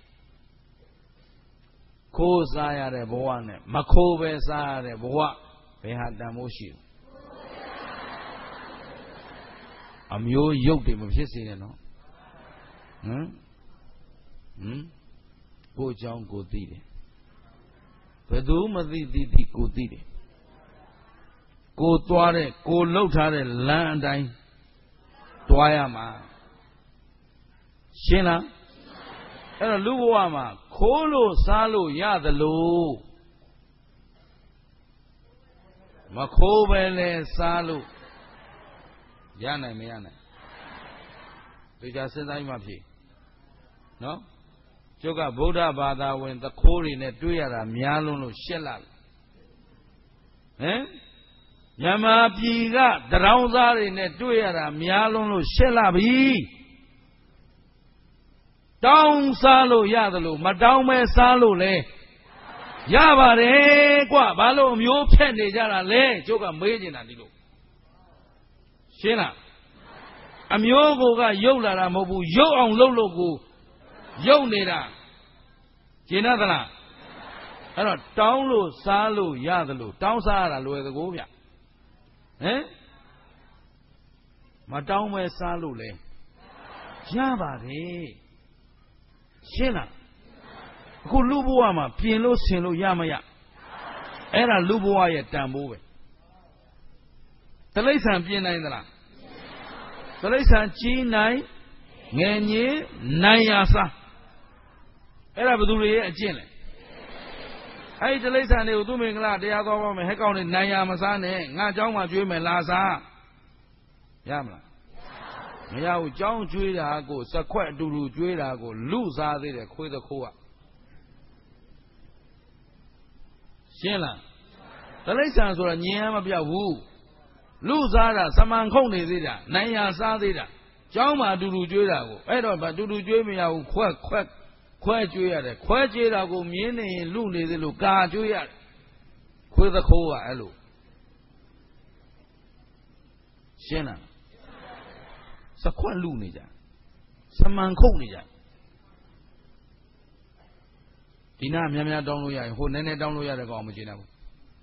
ခိုးစားရတဲ့ဘဝနဲ့မခိုးပဲစားရတဲ့ဘဝဘယ်ဟာတန်ဖို့ရှိလဲအမျိုးရုပ်တွေမဖြစ်စေနဲ့နော်ကိုเจ้าကိုသိတယ်ဘယ်သူမသိသိကိုသိတယ်ကိုသွားတဲ့ကိုလှုပ်ထားတဲ့လမ်းအတိုင်းသွားရမှာရှင်းလားအဲ့တော့လူဘဝမှာခိုးလို့စားလို့ရသလိုမခိုးပဲလဲစားလို့ရနိုင်မရနိုင်ဒီကြစဉ်းစားမှဖြစ်နော်ကျုပ်ကဗုဒ္ဓဘာသာဝင်သခိုးတွေနဲ့တွေ့ရတာများလုံးလို့ရှက်လာမြန်မာပြည်ကတရောင်းသားတွေနဲ့တွေ့ရတာများလုံးလို့ရှက်လာပြီတောင်းစားလို့ရတယ်လို့မတောင်းမဲစားလို့လဲရပါတယ်ကွဘာလို့အမျိုးဖြက်နေကြတာလဲကျုပ်ကမေးနေတာဒီလိုရှင်းလားအမျိုးကိုကရုပ်လာတာမဟုတ်ဘူးရုပ်အောင်လုပ်လို့ကိုရုပ်နေတာကျင်သလားအဲ့တော့တောင်းလို့စားလို့ရတယ်လို့တောင်းစားရတာလွယ်သကိုဗျမတောင်းမဲစားလို့လဲရပါတယ်ရှင်းလားအခုလူဘဝမှာပြင်လို့ဆင်လို့ရမရအဲ့ဒါလူဘဝရဲ့တန်ဖိုးပဲတိရစ္ဆာန်ပြင်နိုင်သလားတိရစ္ဆာန်ကြီးနိုင်ငယ်ညင်းနိုင်ရစားအဲ့ဒါဘယ်သူတွေရဲ့အကျင့်လဲအဲ့ဒီတိရစ္ဆာန်တွေကိုသူမင်္ဂလာတရားတော်ပါမယ်ဟဲ့ကောင်နေနိုင်ရမစားနဲ့ငါเจ้าမှာကျွေးမယ်လာစားရမလားမရဘူးเจ้าကျွေးတာကိုစခွက်အတူတူကျွေးတာကိုလူစားသေးတယ်ခွေးသခိုးကရှင်းလားတိရစ္ဆာန်ဆိုတာညင်ရမပြောက်ဘူးလူစားတာစမန်ခုတ်နေသေးတာနိုင်ရစားသေးတာเจ้าမှာအတူတူကျွေးတာကိုအဲ့တော့အတူတူကျွေးမရဘူးခွဲကျွေးရတယ်ခွဲကျွေးတာကိုမြင်းနေရင်လူနေသေးလို့ကာကျွေးရတယ်ခွေးသခိုးကအဲ့လိုရှင်းလားစခွက်လူနေကြစမန်ခုတ်နေကြဒီနာများများတောင်းလို့ရရင်ဟိုနည်းနည်းတောင်းလို့ရတဲ့ကောင်မကျေနပ်ဘူး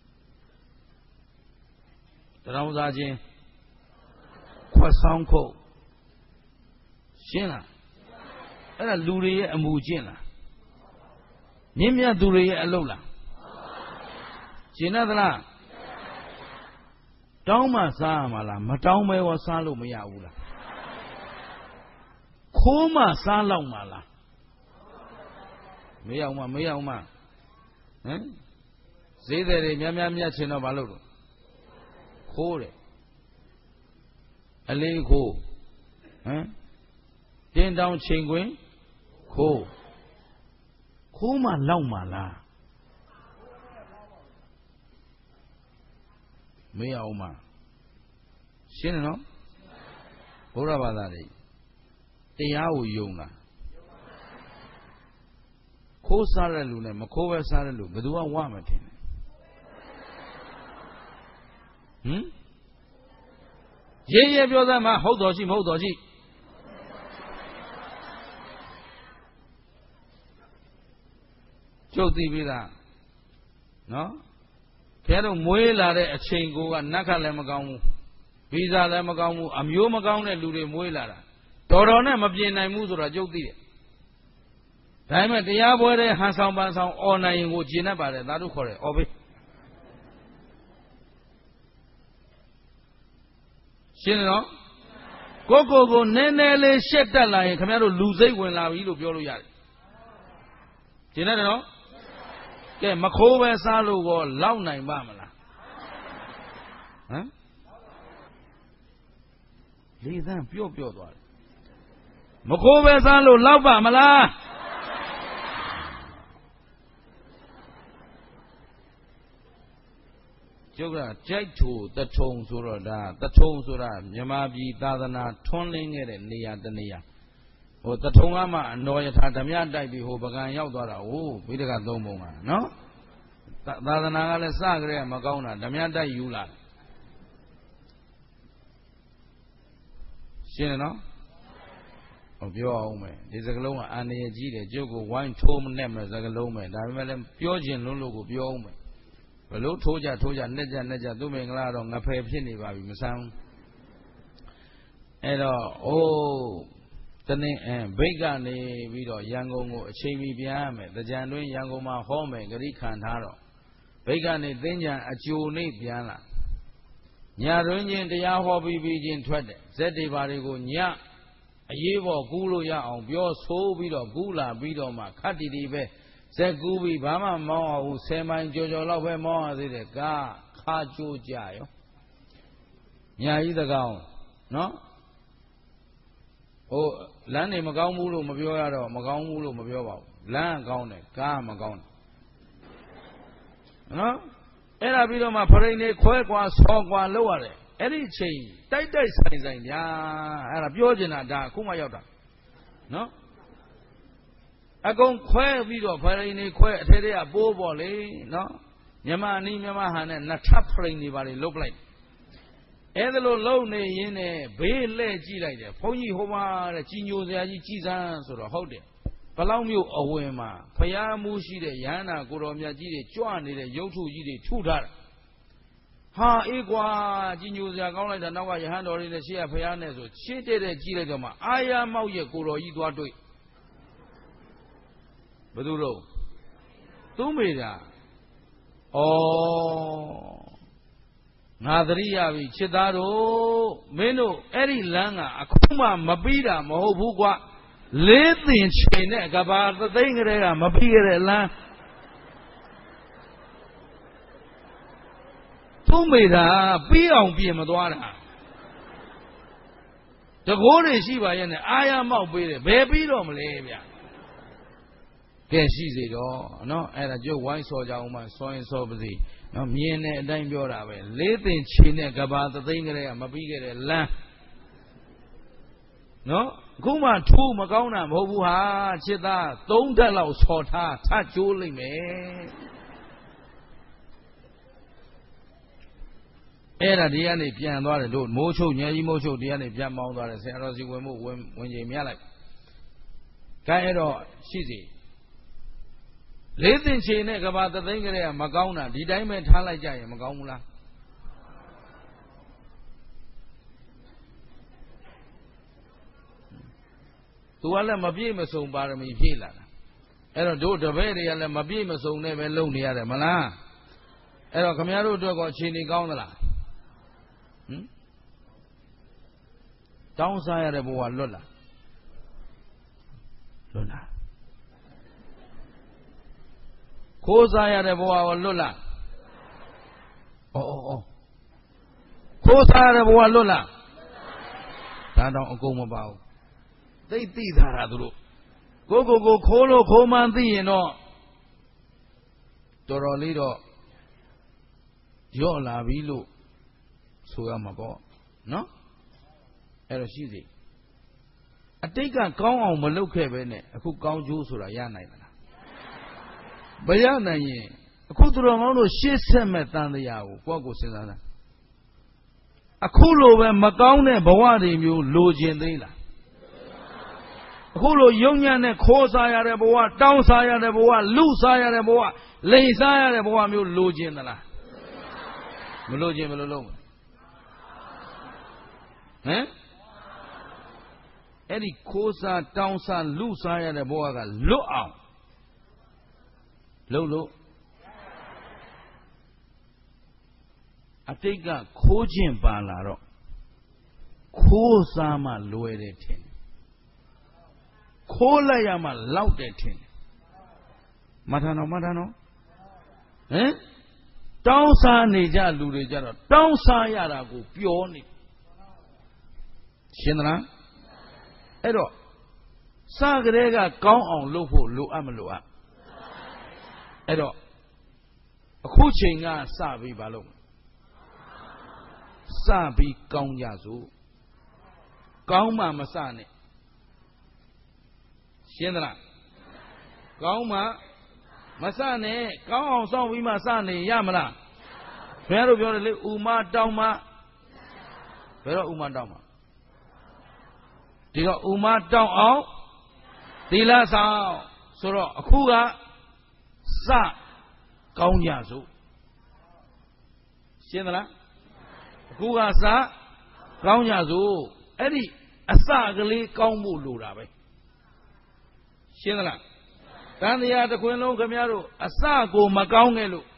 တရောင်းစားခြင်းခွက်ဆောင်ခုတ်ရှင်းလားအဲ့ဒါလူတွေရဲ့အမူကျင့်လားမြင့်မြတ်သူတွေရဲ့အလုပ်လားရှင်းသလားတောင်းမှစားရမှာလားမတောင်းမဲရောစားလို့မရဘူးလားခိုးမှစားလောက်မှာလားမရအောင်မရအောင်ဈေးသည်တွေများများမြတ်ချင်တော့မလုပ်တော့ခိုးတယ်အလေးခိုးတင်းတောင်းချိန်ခွင်ခိုးမှလောက်မှာလားမေးအောင်မှာရှင်းတယ်နော်ဘုရားဘာသာတွေတရားကိုယုံတာခိုးစားတဲ့လူနဲ့မခိုးပဲစားတဲ့လူဘယ်သူကဝမထင်ရေးရပြောသားမှာဟုတ်တော်ရှိမဟုတ်တော်ရှိကျုပ်သိပြီလားနော်ခဲတော့မွေးလာတဲ့အချိန်ကိုကနတ်ခတ်လည်းမကောင်းဘူးဗီဇာလည်းမကောင်းဘူးအမျိုးမကောင်းတဲ့လူတွေမွေးလာတာတော်နဲ့မပြင်နိုင်ဘူးဆိုတာကျုပ်သိတယ်ဒါပေမဲ့တရားပွဲတဲ့ဟန်ဆောင်ပန်းဆောင်အော်နိုင်ရင်ကိုကျင်တတ်ပါတယ်သာတို့ခေါ်တယ်အော်ဘေးရှင်းနော်ကိုနည်းနည်းလေးရှက်တက်လာရင်ခင်ဗျားတို့လူစိတ်ဝင်လာပြီလို့ပြောလို့ရတယ်ကျင်တတ်တယ်နော်ကဲမခိုးပဲစားလို့ကောလောက်နိုင်ပါမလားဟမ်လေးသန်းပြော့သွားတယ်မခိုးပဲစားလို့လောက်ပါမလားကျုပ်ကကြိုက်ထူတထုံဆိုတော့ဒါတထုံဆိုတာမြန်မာပြည်သာသနာထွန်းလင်းခဲ့တဲ့နေရာတနေရာဟိုတထုံကမှအနော်ယထာဓမြတိုက်ပြီးဟိုပကံရောက်သွားတာဟိုဘိဒကသုံးပုံကနော်သာသနာကလည်းစကြတဲ့မကောင်းတာဓမြတိုက်ယူလာရှင်းတယ်နော်ဟောပြောအောင်မယ်ဒီစကလုံးကအန္တရာယ်ကြီးတယ်ကျုပ်ကိုဝိုင်းထိုးမနဲ့မဲ့စကလုံးပဲဒါပေမဲ့လည်းပြောခြင်းလို့ကိုပြောအောင်မယ်ဘလို့ထိုးကြနဲ့ကြသူမင်္ဂလာတော့ငဖယ်ဖြစ်နေပါပြီမဆန်းအဲ့တော့တနေ့ဘိတ်ကနေပြီးတော့ရန်ကုန်ကိုအချိန်မီပြန်ရမယ်တကြံတွင်းရန်ကုန်မှာဟောမယ်ဂရိခံထားတော့ဘိတ်ကနေသင်္ကြန်အကျိုနေပြန်လာညတွင်ချင်းတရားဟောပြီးချင်းထွက်တယ်ဇက်တွေဘာတွေကိုညအရေးပေါ်ကူးလို့ရအောင်ပြောဆိုးပြီးတော့ကူးလာပြီးတော့မှခတ်တီပဲဇက်ကူးပြီးဘာမှမောင်းအောင်10မိုင်ကျော်လောက်ပဲမောင်းရသေးတယ်ကားခါကျိုးကြရောညာကြီးတကောင်နော်ဟိုလမ်းနေမကောင်းဘူးလို့မပြောရတော့မကောင်းဘူးလို့မပြောပါဘူးလမ်းကောင်းတယ်ကားမကောင်းဘူးနော်အဲ့ဒါပြီးတော့မှဖရိန်နေခွဲကွာဆောကွာလောက်ရတယ်အဲ့ဒီချိန်တိုက်ဆိုင်ဗျာအဲ့ဒါပြောချင်တာဒါအခုမှရောက်တာနော်အကုန်ခွဲပြီးတော့ဖရိန်နေခွဲအထဲတည်းကပိုးပေါ်လေနော်မြမအနီးမြမဟန်နဲ့နှစ်ထပ်ဖရိန်နေပါလေလုတ်လိုက်အဲ့ဒါလို့လုံနေရင်းနဲ့ဘေးလှဲ့ကြည့်လိုက်တယ်ဘုန်းကြီးဟိုမှာတဲ့ကြီးညိုစရာကြီးကြည်စမ်းဆိုတော့ဟုတ်တယ်ဘလောက်မျိုးအဝင်မှာဖျားမှုရှိတဲ့ရဟန္တာကိုတော်မြတ်ကြီးတွေကြွနေတဲ့ရုပ်ထုကြီးတွေထုထားတာဟာအေးကွာကြီးညိုစရာကောင်းလိုက်တာနောက်ကရဟန်းတော်တွေနဲ့ရှေ့ကဖျားနဲ့ဆိုရှေ့တဲ့ကြည့်လိုက်တော့မှအာရမောက်ရဲ့ကိုတော်ကြီးသွားတွေ့ဘယ်သူတော့သူ့မိတာငါသတိရပြီချစ်သားတို့မင်းတို့အဲ့ဒီလမ်းကအခုမှမပြီးတာမဟုတ်ဘူးကွာလေးသင်ချိန်နဲ့ကဘာသသိန်းကလေးကမပြီးရတဲ့လမ်းသူ့မိတာပြီးအောင်ပြင်မသွားတာတကိုးတွေရှိပါရဲ့နဲ့အာရမောက်ပေးတယ်ဘယ်ပြီးတော့မလဲဗျကဲရှိစေတော့နော်အဲ့ဒါကျုပ်ဝိုင်းစော်ကြအောင်မှစောရင်စောပါစေနော်မြင်တဲ့အတိုင်းပြောတာပဲလေးသင်ချိန်နဲ့ကဘာသသိန်းကလေးကမပြီးခဲ့တဲ့လမ်းနော်အခုမှထူးမကောင်းတာမဟုတ်ဘူးဟာချစ်သား3ဓာတ်လောက်ဆော်ထားထကျိုးလိုက်မယ်အဲ့ဒါဒီကနေပြန်သွားတယ်တို့မိုးချုပ်ညကြီးမိုးချုပ်ဒီကနေပြန်မောင်းသွားတယ်ဆရာတော်စီဝင်ဖို့ဝင်ချိန်မြလိုက်ခိုင်းအဲ့တော့ရှိစီလေးသင်ချိန်နဲ့ကဘာသသိန်းကလေးကမကောင်းတာဒီတိုင်းပဲထားလိုက်ကြရင်မကောင်းဘူးလားသူကလည်းမပြည့်မစုံပါရမီဖြည့်လာတာအဲ့တော့တို့တပည့်တွေကလည်းမပြည့်မစုံနဲ့ပဲလုံနေရတယ်မလားအဲ့တော့ခမရတို့အတွက်ကောအခြေအနေကောင်းသလားတောင်းစားရတဲ့ဘဝလွတ်လားခိုးစားရတဲ့ဘဝကိုလွတ်လားခိုးစားရတဲ့ဘဝလွတ်လားဒါတော့အကုန်မပါဘူးသိတာတာသူတို့ကိုခိုးလို့ခိုးမှန်းသိရင်တော့တော်တော်လေးတော့ရော့လာပြီလို့ဆိုရမှာပေါ့နော်အဲ့တော့ရှိစေအတိတ်ကကောင်းအောင်မလုပ်ခဲ့ပဲနဲ့အခုကောင်းကျိုးဆိုတာရနိုင်မလားမရနိုင်ရင်အခုသူတော်ကောင်းတို့ရှေ့ဆက်မဲ့တန်တရားကိုကိုယ့်ကိုစဉ်းစားတာအခုလိုပဲမကောင်းတဲ့ဘဝတွေမျိုးလိုချင်သေးလားအခုလိုယုံညံ့တဲ့ခိုးစားရတဲ့ဘဝတောင်းစားရတဲ့ဘဝလူစားရတဲ့ဘဝလိန်စားရတဲ့ဘဝမျိုးလိုချင်သလားမလိုချင်ဘယ်လိုလုပ်မလဲဟမ်အဲ့ဒီခိုးစားတောင်းစားလူစားရတဲ့ဘဝကလွတ်အောင်လုပ်လို့အတိတ်ကခိုးခြင်းပါလာတော့ခိုးစားမှလွယ်တယ်ထင်တယ်ခိုးလိုက်ရမှလောက်တယ်ထင်တယ်မထမ်းတော့ဟမ်တောင်းစားနေကြလူတွေကြတော့တောင်းစားရတာကိုပျော်နေရှင်းသလားအဲ့တော့စကလေးကကောင်းအောင်လုပ်ဖို့လိုအပ်မလိုအပ်အဲ့တော့အခုချိန်ကစပြီးဘာလုပ်စပြီးကောင်းကြစို့ကောင်းမှမစနဲ့ရှင်းသလားကောင်းမှမစနဲ့ကောင်းအောင်စောင့်ပြီးမှစနေရမလားဘယ်လိုပြောတယ်လေဥမတောင်းမှဘယ်တော့ဥမတောင်းမှဒီတော့ဥမတောင်းအောင်သီလဆောင်ဆိုတော့အခုကစကောင်းကြစို့ရှင်းသလားအခုကစကောင်းကြစို့အဲ့ဒီအစကလေးကောင်းဖို့လိုတာပဲရှင်းသလားတန်တရားတစ်ခွင်လုံးခင်ဗျားတို့အစကိုမကောင်းခဲ့လို့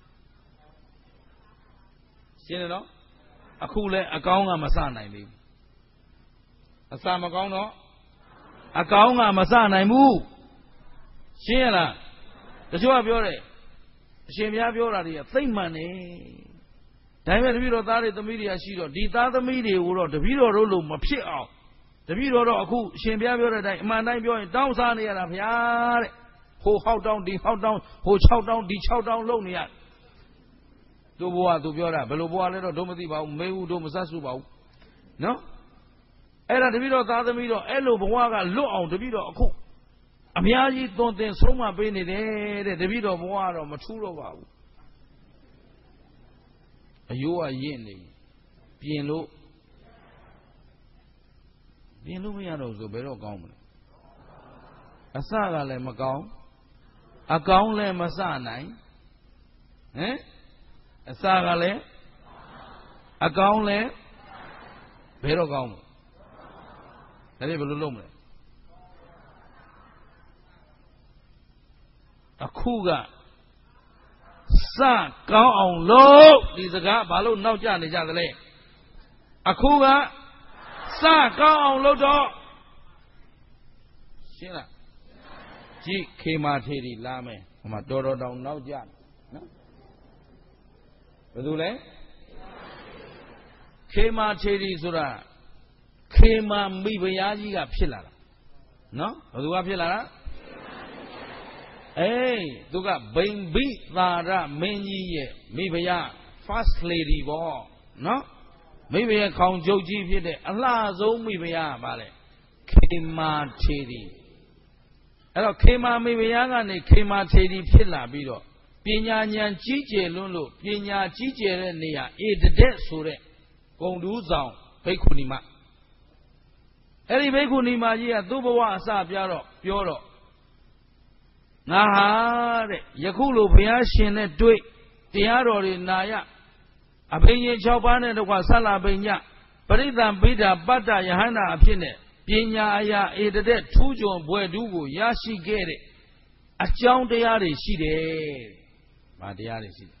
ရှင်းတယ်နော်အခုလဲအကောင်းကမစနိုင်သေးဘူးအစမကောင်းတော့အကောင်းကမစနိုင်ဘူးရှင်းရလားတချို့ကပြောတယ်အရှင်ဘုရားပြောတာတွေကသိမ့်မှန်နေဒါပေမဲ့တပည့်တော်သားတွေသမီးတွေကရှိတော့ဒီသားသမီးတွေကိုတော့တပည့်တော်တို့လို့မဖြစ်အောင်တပည့်တော်တော့အခုအရှင်ဘုရားပြောတဲ့အတိုင်းအမှန်တိုင်းပြောရင်တောင်းစားနေရတာဗျာတဲ့ဟိုဟောက်တောင်းဒီဟောက်တောင်းဟို6တောင်းဒီ6တောင်းလုပ်နေရသူဘဝသူပြောတာဘယ်လိုဘဝလဲတော့တို့မသိပါဘူးမေးဘူးတို့မစပ်စုပါဘူးနော်အဲ့ဒါတပည့်တော်သားသမီးတော့အဲ့လိုဘဝကလွတ်အောင်တပည့်တော်အခုအများကြီးသွန်သင်ဆုံးမပေးနေတယ်တဲ့တပည့်တော်ဘဝကတော့မထူးတော့ပါဘူးအယိုးကရင့်နေပြင်လို့မရတော့ဆိုဘယ်တော့ကောင်းမလဲအစကလည်းမကောင်းအကောင်းလည်းမစနိုင်ဟမ်အစကလည်းအကောင်းလည်းဘယ်တော့ကောင်းမလဲဒါဖြင့်ဘယ်လိုလုပ်မလဲအခုကစကောင်းအောင်လုပ်ဒီစကားဘာလို့နောက်ကျနေကြသလဲအခုကစကောင်းအောင်လုပ်တော့ရှင်းလားကြည့်ခေမာထေရီလာမယ်ဟိုမှာတော်တောင်နောက်ကျနော်ဘယ်သူလဲခေမာထေရီဆိုတာခေမာမိဖုရားကြီးကဖြစ်လာတာနော်ဘယ်သူကဖြစ်လာတာသူကဘိန်ဘိသာရမင်းကြီးရဲ့မိဖုရား first lady ပေါ့နော်မိဖုရားခေါင်ချုပ်ကြီးဖြစ်တဲ့အလှဆုံးမိဖုရားပါလေခေမာထေရီအဲ့တော့ခေမာမိဖုရားကနေခေမာထေရီဖြစ်လာပြီးတော့ပညာဉာဏ်ကြီးကျယ်လွန်းလို့ပညာကြီးကျယ်တဲ့နေရာဧတတဲ့ဆိုတဲ့ဂုံတူးဆောင်ဘိက္ခုနီမအဲ့ဒီဘိက္ခုနီမကြီးကသူ့ဘဝအစပြောတော့ငါဟာတဲ့ယခုလိုဘုရားရှင်နဲ့တွေ့တရားတော်တွေနာရအဘိညာဉ်6ပါးနဲ့တကွဆက်လာပိညပရိသံပိဋ္ဌပတ္တယဟန္တာအဖြစ်နဲ့ပညာအရာဧတတဲ့ထူးချွန်ဘွယ်တူးကိုရရှိခဲ့တဲ့အကြောင်းတရားတွေရှိတယ်။ဘာတရားတွေရှိလဲ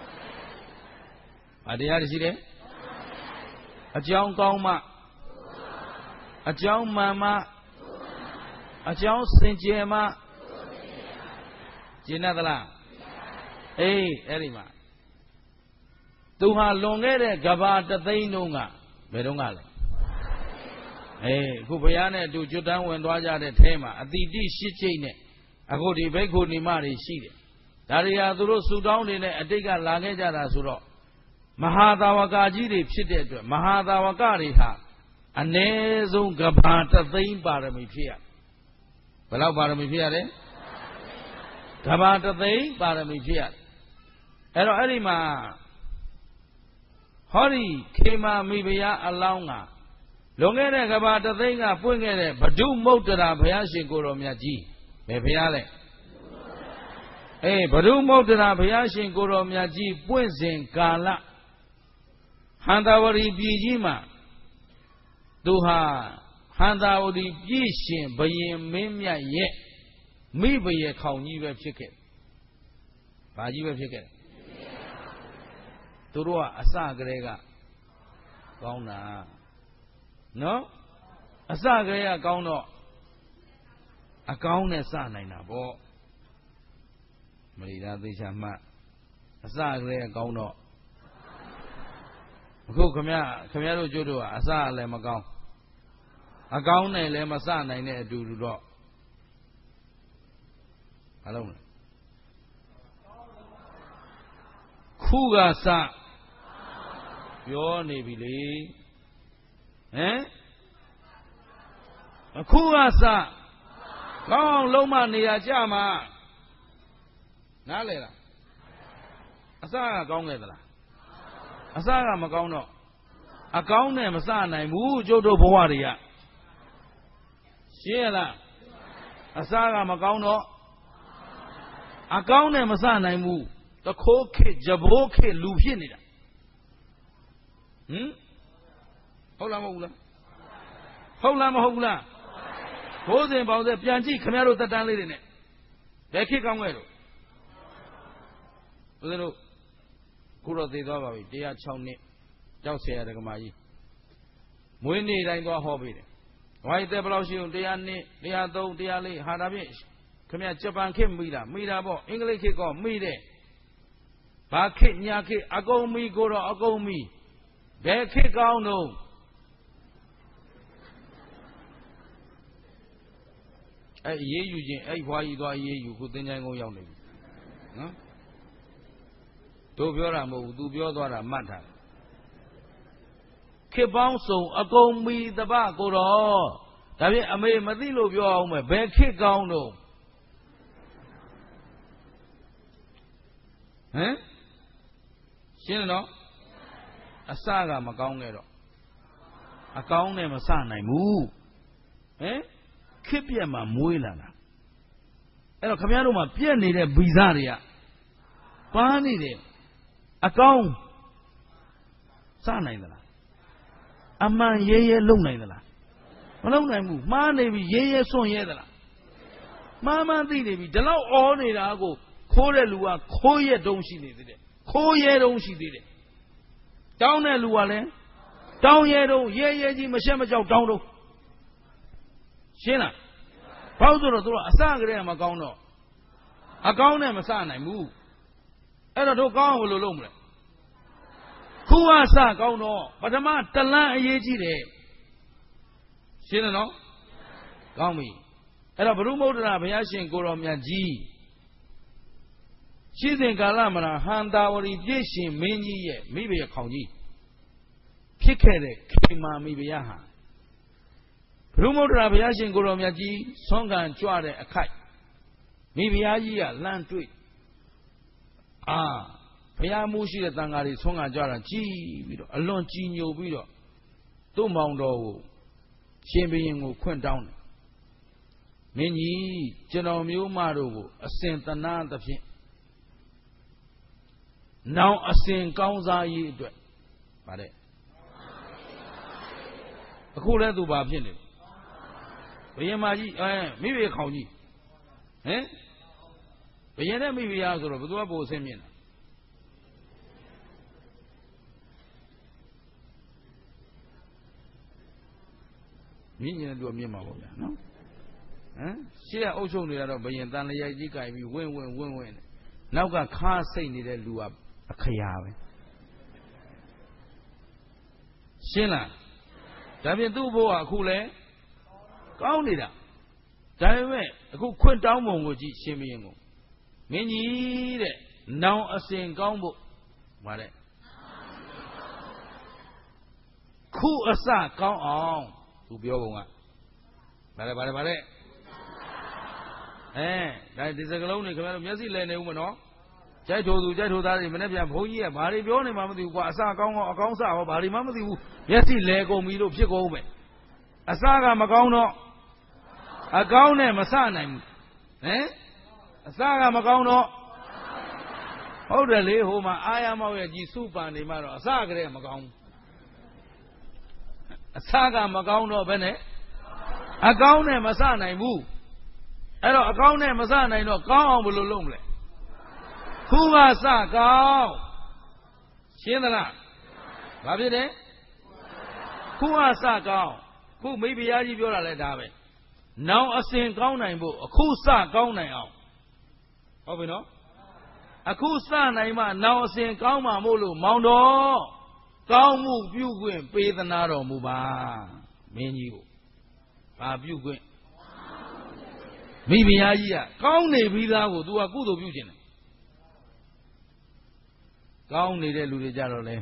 ။ဘာတရားတွေရှိလဲ။အကြောင်းကောင်းမှအကြောင်းမှန်မှအကြောင်းစင်ကြယ်မှကျင့်သလားအဲ့ဒီမှာသူဟာလွန်ခဲ့တဲ့ကဘာတသိန်းတုန်းကဘယ်တုန်းကလဲအခုဘုရားနဲ့အတူကျွတ်တန်းဝင်သွားကြတဲ့ထဲမှာအတိတိရှစ်ကျိတ်နဲ့အခုဒီဘိက္ခုနီမတွေရှိတယ်ဒါတွေဟာသူတို့ဆူတောင်းနေတဲ့အတိတ်ကလာခဲ့ကြတာဆိုတော့မဟာသာဝကကြီးတွေဖြစ်တဲ့အတွက်မဟာသာဝကတွေဟာအ ਨੇ ဆုံးကဘာတသိန်းပါရမီဖြစ်ရဘယ်လောက်ပါရမီဖြစ်ရလဲကဘာတသိန်းပါရမီဖြစ်ရအဲ့တော့အဲ့ဒီမှာဟောဒီခေမာမိဖုရားအလောင်းကလွန်ခဲ့တဲ့ကဘာတသိန်းကပွင့်ခဲ့တဲ့ဗဒုမုတ်တရာဘုရားရှင်ကိုတော်မြတ်ကြီးဘယ်ဘုရားလဲဗဒုမုတ်တရာဘုရားရှင်ကိုတော်မြတ်ကြီးပွင့်စဉ်ကာလဟန္တာဝရီပြည်ကြီးမှာသူဟာဟန္တာဝရီပြည်ရှင်ဘယင်မင်းမြတ်ရဲ့မိဘရဲ့ခေါင်ကြီးပဲဖြစ်ခဲ့။ဘာကြီးပဲဖြစ်ခဲ့။သူတို့ကအစကတည်းကကောင်းတာနော်အစကတည်းကကောင်းတော့အကောင်းနဲ့စနိုင်တာပေါ့မလီသာသေချာမှအစကတည်းကကောင်းတော့အခုခမရတို့ကျွတ်တို့ကအစလည်းမကောင်းအကောင်းနဲ့လည်းမစနိုင်တဲ့အတူတူတော့ဘာလို့လဲခုကစပြောနေပြီလေဟမ်အခုကစကောင်းအောင်လုံးမနေရာကြမှာနားလေလားအစကကောင်းခဲ့သလားအစကမကောင်းတော့အကောင်းနဲ့မစနိုင်ဘူးကျုပ်တို့ဘဝတွေကရှင်းရလားအစကမကောင်းတော့အကောင်းနဲ့မစနိုင်ဘူးတခိုးခေကြဘိုးခေလူဖြစ်နေတာဟုတ်လားမဟုတ်လားဟုတ်လားမဟုတ်လားဘိုးစဉ်ပေါင်းဆက်ပြန်ကြည့်ခင်ဗျားတို့တက်တန်းလေးတွေနဲ့ဘယ်ခေတ်ကောင်းခဲ့လို့ဦးဇင်းတို့ခုတော့သိသွားပါပြီ106နှစ်ကြောက်เสียရကမာကြီးမွေးနေ့တိုင်းသွားဟောပေးတယ်ဝိုင်းသက်ဘယ်လောက်ရှိအောင်100နှစ်103 104ဟာဒါဖြင့်ခင်ဗျာဂျပန်ခေတ်မိတာပေါ့အင်္ဂလိပ်ခေတ်ကမိတယ်ဘာခေတ်ညာခေတ်အကုန်မိကိုတော့အကုန်မိဘယ်ခေတ်ကောင်းတော့အဲ့အေးယူခြင်းအဲ့ဘွားကြီးသွားအေးယူခုသင်္ချိုင်းကုန်းရောက်နေပြီနော်တို့ပြောတာမဟုတ်ဘူးသူပြောသွားတာမှတ်ထားခေတ်ပေါင်းစုံအကုန်မီတပကိုတော့ဒါဖြင့်အမေမသိလို့ပြောအောင်မယ်ဘယ်ခေတ်ကောင်းတော့ဟမ်ရှင်းနော်အစကမကောင်းခဲ့တော့အကောင်းနဲ့မစနိုင်ဘူးဟမ်ခေတ်ပြက်မှာမွေးလာတာအဲ့တော့ခင်ဗျားတို့မှာပြက်နေတဲ့ဗီဇတွေကပါနေတယ်အကောင်းစနိုင်သလားအမှန်ရဲလုံနိုင်သလားမလုံနိုင်ဘူးမှားနေပြီရဲစွန့်ရဲသလားမှားမှန်းသိနေပြီဒီလောက်အောနေတာကိုခိုးတဲ့လူကခိုးရက်တုံးရှိနေသေးတယ်ခိုးရဲတုံးရှိသေးတယ်တောင်းတဲ့လူကလည်းတောင်းရဲတုံးရဲကြီးမရှက်မကြောက်တောင်းတုံးရှင်းလားဘာလို့ဆိုတော့သူကအစကတည်းကမကောင်းတော့အကောင်းနဲ့မစနိုင်ဘူးအဲ့တော့တို့ကောင်းအောင်ဘယ်လိုလုပ်မလဲခုကစကောင်းတော့ပထမတလန်းအရေးကြီးတယ်ရှင်းတယ်နော်ကောင်းပြီအဲ့တော့ဘုရုမုဒ္ဒရာဘုရားရှင်ကိုတော်မြတ်ကြီးရှိစဉ်ကာလမှာဟန္တာဝရီပြည့်ရှင်မင်းကြီးရဲ့မိဘရဲ့ခေါင်ကြီးဖြစ်ခဲ့တဲ့ခေမာမိဘဟာဘုရုမုဒ္ဒရာဘုရားရှင်ကိုတော်မြတ်ကြီးဆွမ်းခံကြွတဲ့အခိုက်မိဖုရားကြီးကလှမ်းတွေ့ဘုရားမိုးရှိတဲ့တန်ဃာတွေဆွမ်းခံကြွတာကြည်ပြီးတော့အလွန်ကြည်ညိုပြီးတော့သူ့မောင်တော်ကိုရှင်ဘုရင်ကိုခွင့်တောင်းတယ်မင်းကြီးကျွန်တော်မျိုးမတို့ကိုအစဉ်တနာသဖြင့်နောင်အစဉ်ကောင်းစားရေးအတွက်ဗါတဲ့အခုလည်းသူဘာဖြစ်နေလဲဘုရင်မကြီးမိဘခေါင်ကြီးဟမ်ဘုရင်နဲ့မိဖုရားဆိုတော့ဘယ်သူကပိုအဆင်မြင့်လဲမြင့်ရင်တို့မြင့်မှာပေါ့ဗျာနော်ဟမ်ရှေ့ကအုပ်ချုပ်နေရတော့ဘုရင်တန်လျက်ကြီးကြိုင်ပြီးဝင်းနောက်ကခါစိတ်နေတဲ့လူကအခရာပဲရှင်းလားဒါပြင်သူ့ဘိုးကအခုလဲကောင်းနေတာဒါပေမဲ့အခုခွင့်တောင်းပုံကိုကြည့်ရှင်ဘုရင်ကိုမင်းကြီးတဲ့နောင်အစဉ်ကောင်းဖို့ဗါတဲ့အခုအစကောင်းအောင်သူပြောပုံကဗါလဲဒါဒီစကလုံးတွေခင်ဗျားတို့မျက်စိလဲနေဦးမနော်ကြိုက်ထိုသူကြိုက်ထိုသားတွေမနေ့ပြန်ဘုန်းကြီးကဘာတွေပြောနေမှမသိဘူးကွာအစကောင်းကောင်းအကောင်းစဟောဘာတွေမှမသိဘူးမျက်စိလဲကုန်ပြီလို့ဖြစ်ကုန်မယ်အစကမကောင်းတော့အကောင်းနဲ့မစနိုင်ဘူးအစကမကောင်းတော့ဟုတ်တယ်လေဟိုမှာအာရမောက်ရဲ့ကြီးစုပန်နေမှတော့အစကလေးမကောင်းဘူးအစကမကောင်းတော့ဘယ်နဲ့အကောင်းနဲ့မစနိုင်ဘူးအဲ့တော့အကောင်းနဲ့မစနိုင်တော့ကောင်းအောင်ဘယ်လိုလုပ်မလဲခုကစကောင်းရှင်းသလားဘာဖြစ်တယ်ခုကစကောင်းခုမိဖုရားကြီးပြောတာလဲဒါပဲနောင်အစဉ်ကောင်းနိုင်ဖို့အခုစကောင်းနိုင်အောင်ဟုတ်ပြီနော်အခုစနိုင်မှနောင်အစဉ်ကောင်းမှာမို့လို့မောင်တော်ကောင်းမှုပြုခွင့်ပေးသနာတော်မူပါမင်းကြီးကိုဘာပြုခွင့်မိဖုရားကြီးကကောင်းနေပြီးသားကို तू ကကုသိုလ်ပြုခြင်းတယ်ကောင်းနေတဲ့လူတွေကြတော့လေ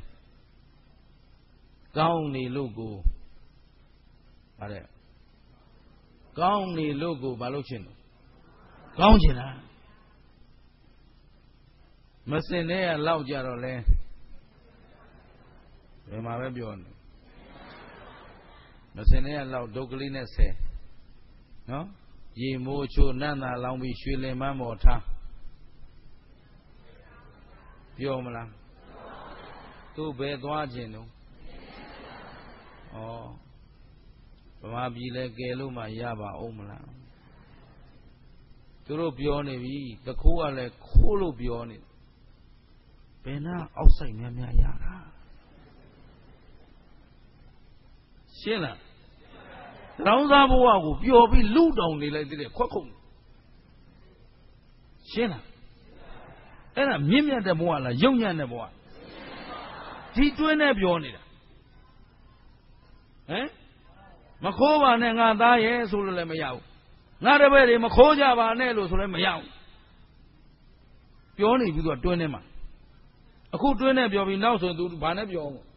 ကောင်းနေလို့ကိုဗါတဲ့ကောင်းနေလို့ကိုဘာလို့ခြင်းလဲကောင်းခြင်းလားမစင်တဲ့ကလောက်ကြတော့လေဘယ်မှာပဲပြောနေမစင်တဲ့ကလောက်ဒုက္ခလေးနဲ့ဆယ်နော်ရေမိုးချိုးနတ်သာလောင်းပြီးရွှေလင်မန်းပေါ်ထားပြောမလားသူ့ဘယ်သွားခြင်းတော့ဗမာပြည်လဲကယ်လို့မှရပါအောင်မလားသူတို့ပြောနေပြီတခိုးကလည်းခိုးလို့ပြောနေဘယ်နာအောက်ဆိုင်များရတာရှင်းလားတောင်းစားဘဝကိုပျော်ပြီးလူတောင်နေလိုက်တဲ့ခွက်ခုံရှင်းလားအဲ့ဒါမြင့်မြတ်တဲ့ဘဝလားယုံညံ့တဲ့ဘဝဒီတွင်းနဲ့ပြောနေတာမခိုးပါနဲ့ငါသားရဲ့ဆိုလို့လည်းမရဘူးငါတပည့်တွေမခိုးကြပါနဲ့လို့ဆိုလည်းမရဘူးပြောနေပြီးတော့တွင်းထဲမှာအခုတွင်းနဲ့ပြောပြီးနောက်ဆိုသူဘာနဲ့ပြောအောင်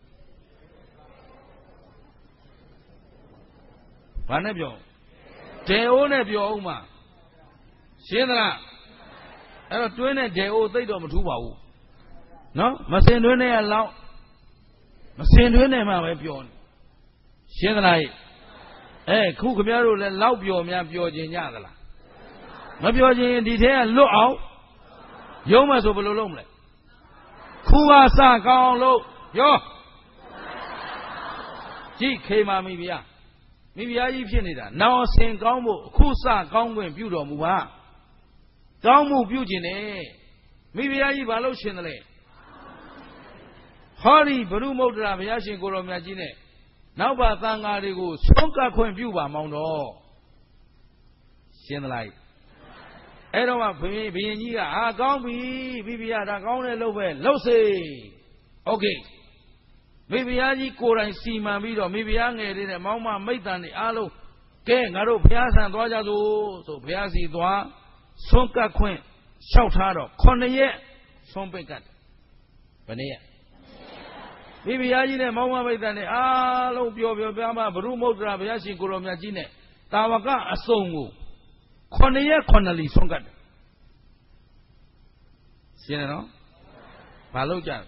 ဘာနဲ့ပြောဒေအိုးနဲ့ပြောအောင်မှာရှင်းသလားအဲ့တော့တွင်းနဲ့ဒေအိုးသိတော့မထူးပါဘူးနော်မစင်တွင်းနဲ့ကလောက်မစင်တွင်းနဲ့မှပဲပြောနေရှင်းသလားခုခင်ဗျားတို့လည်းလောက်ပြောများပြောခြင်းညသလားမပြောခြင်းဒီထဲကလွတ်အောင်ရုံးမယ်ဆိုဘယ်လိုလုပ်မလဲခုကစကောင်းလို့ပြောကြည့်ခေမာမိဗျာမိဖုရားကြီးဖြစ်နေတာနောင်အစဉ်ကောင်းဖို့အခုစကောင်းခွင့်ပြုတော်မူပါကောင်းမှုပြုခြင်းနဲ့မိဖုရားကြီးဘာလို့ရှင်တယ်လဲဟောဒီဘုရုမုဒ္ဒရာဘုရားရှင်ကိုယ်တော်မြတ်ကြီးနဲ့နောက်ပါသံဃာတွေကိုဆုံးကပ်ခွင့်ပြုပါမောင်တော်ရှင်းသလားအဲ့တော့မှဘုရင်ကြီးကကောင်းပြီမိဖုရားဒါကောင်းတဲ့လုပ်ပဲလုပ်စေโอเคမိဖုရားကြီးကိုယ်တိုင်စီမံပြီးတော့မိဖုရားငယ်လေးနဲ့မောင်မမိတ်တန်တွေအားလုံးကဲငါတို့ဘုရားဆံသွားကြစို့ဆိုဘုရားစီသွားဆုံးကပ်ခွင့်လျှောက်ထားတော့9ရက်ဆုံးပိတ်ကတ်ဘယ်နည်းရက်မိဖုရားကြီးနဲ့မောင်မမိတ်တန်တွေအားလုံးပြောပြမှဘုရုမုဒ္ဒရာဘုရားရှင်ကိုယ်တော်မြတ်ကြီးနဲ့တာဝကအစုံကို9ရက်9လီဆုံးကတ်တယ်ရှင်းတယ်နော်ဘာလို့ကြ